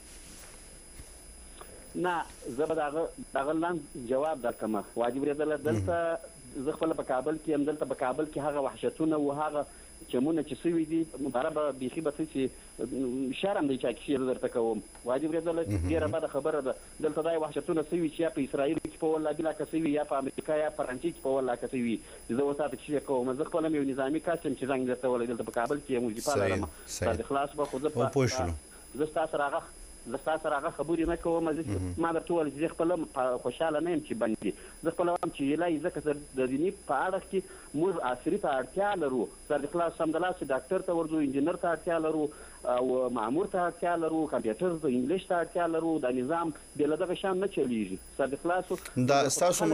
نه زه به دغه لاند جواب درکمه واجب لري دلته زه خپل په کابل کې هم دلته په کابل کې هغه وحشتونه او هغه چمونه چې سوي دي مباربه بيخي به چې شرم دی چې کیږي درته کوم واجب لري ډیره بده خبره ده دلته دای وحشتونه سوي چې په اسرائیل کې په ولا بلا کسوي یا په امریکا یا په فرانسې کې په ولا کسوي زه وساته چې کوم زه خپل یو نظامی کاسم چې څنګه درته ولې دلته په کابل کې موږ په لاره د خلاص به خو زه تاسو راغه خبرې نه کوم ما درته ول چې خپل خوشاله نه يم چې باندې زه خپل هم چې لای ځکه د دیني په اړه کې موږ عصري ته اړتیا لرو سر خلاص سمدلا چې ډاکټر ته ورځو انجنیر ته اړتیا لرو او مامور ته اړتیا لرو کمپیوټر ته انګلیش ته اړتیا لرو د نظام بل دغه شان نه چلیږي سر خلاص دا تاسو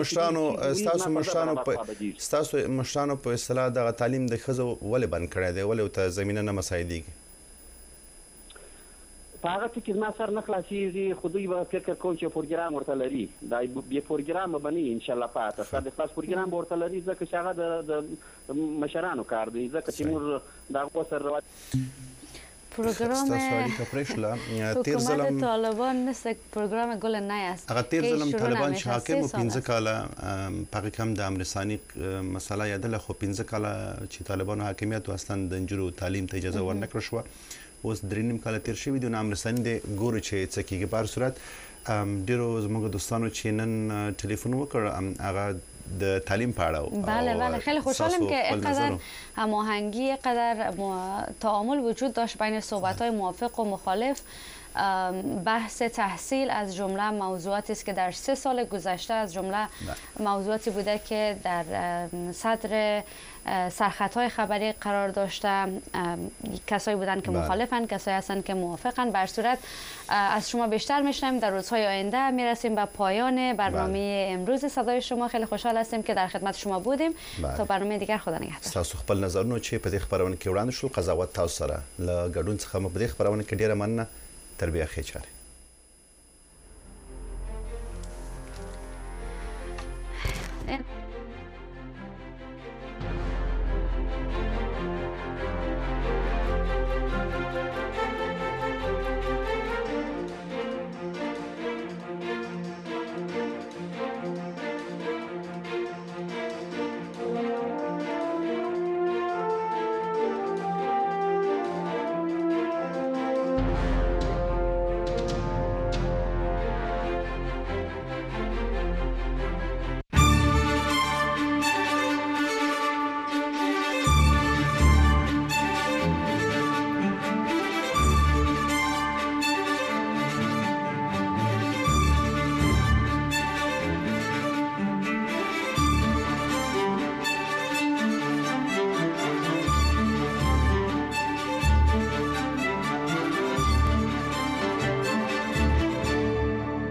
مشرانو په اصطلاح د تعلیم د خزو ولې بند کړی دی ولې ته زمينه نه مساعدېږي هغه چې ما سر نه خلاصيږي خو دوی به فکر کوم چې پروګرام ورته لري دا به پروګرام باندې ان شاء الله پاته د خلاص پروګرام ورته لري ځکه چې هغه د مشرانو کار دی ځکه چې موږ دا وسر پروگرام حکومت طالبان مثل پروگرام گل نای است هغه تیر ظلم طالبان حاکم و 15 کاله پاک کم د امرسانی مسله یادله خو 15 کاله چې طالبان حاکمیت اصلا د انجرو تعلیم ته اجازه ورنکړ شو اوس درینم کاله تیر شوی د امرسانی د ګورو چې څکیږي په صورت ډیرو زموږ دوستانو چې نن ټلیفون وکړ هغه د تعلیم په اړه بله خیلی خوشحالم که اینقدر هماهنگی اینقدر تعامل وجود داشت بین صحبت‌های موافق و مخالف بحث تحصیل از جمله موضوعاتی است که در 3 سال گذشته از جمله موضوعاتی بوده که در صدر سرخطهای خبری قرار داشته کسایی بودن که مخالفن کسایی هستن که موافقن بر صورت از شما بیشتر میشنیم در روزهای آینده میرسیم به پایان برنامه امروز صدای شما خیلی خوشحال هستیم که در خدمت شما بودیم تا برنامه دیگر خدا نگهدار تاسو خپل نظرونه چې په دې خبرونه کې وړاندې شول قضاوت تاسو سره ل ګډون څخه په دې خبرونه کې ډیره مننه تربیه خېچاره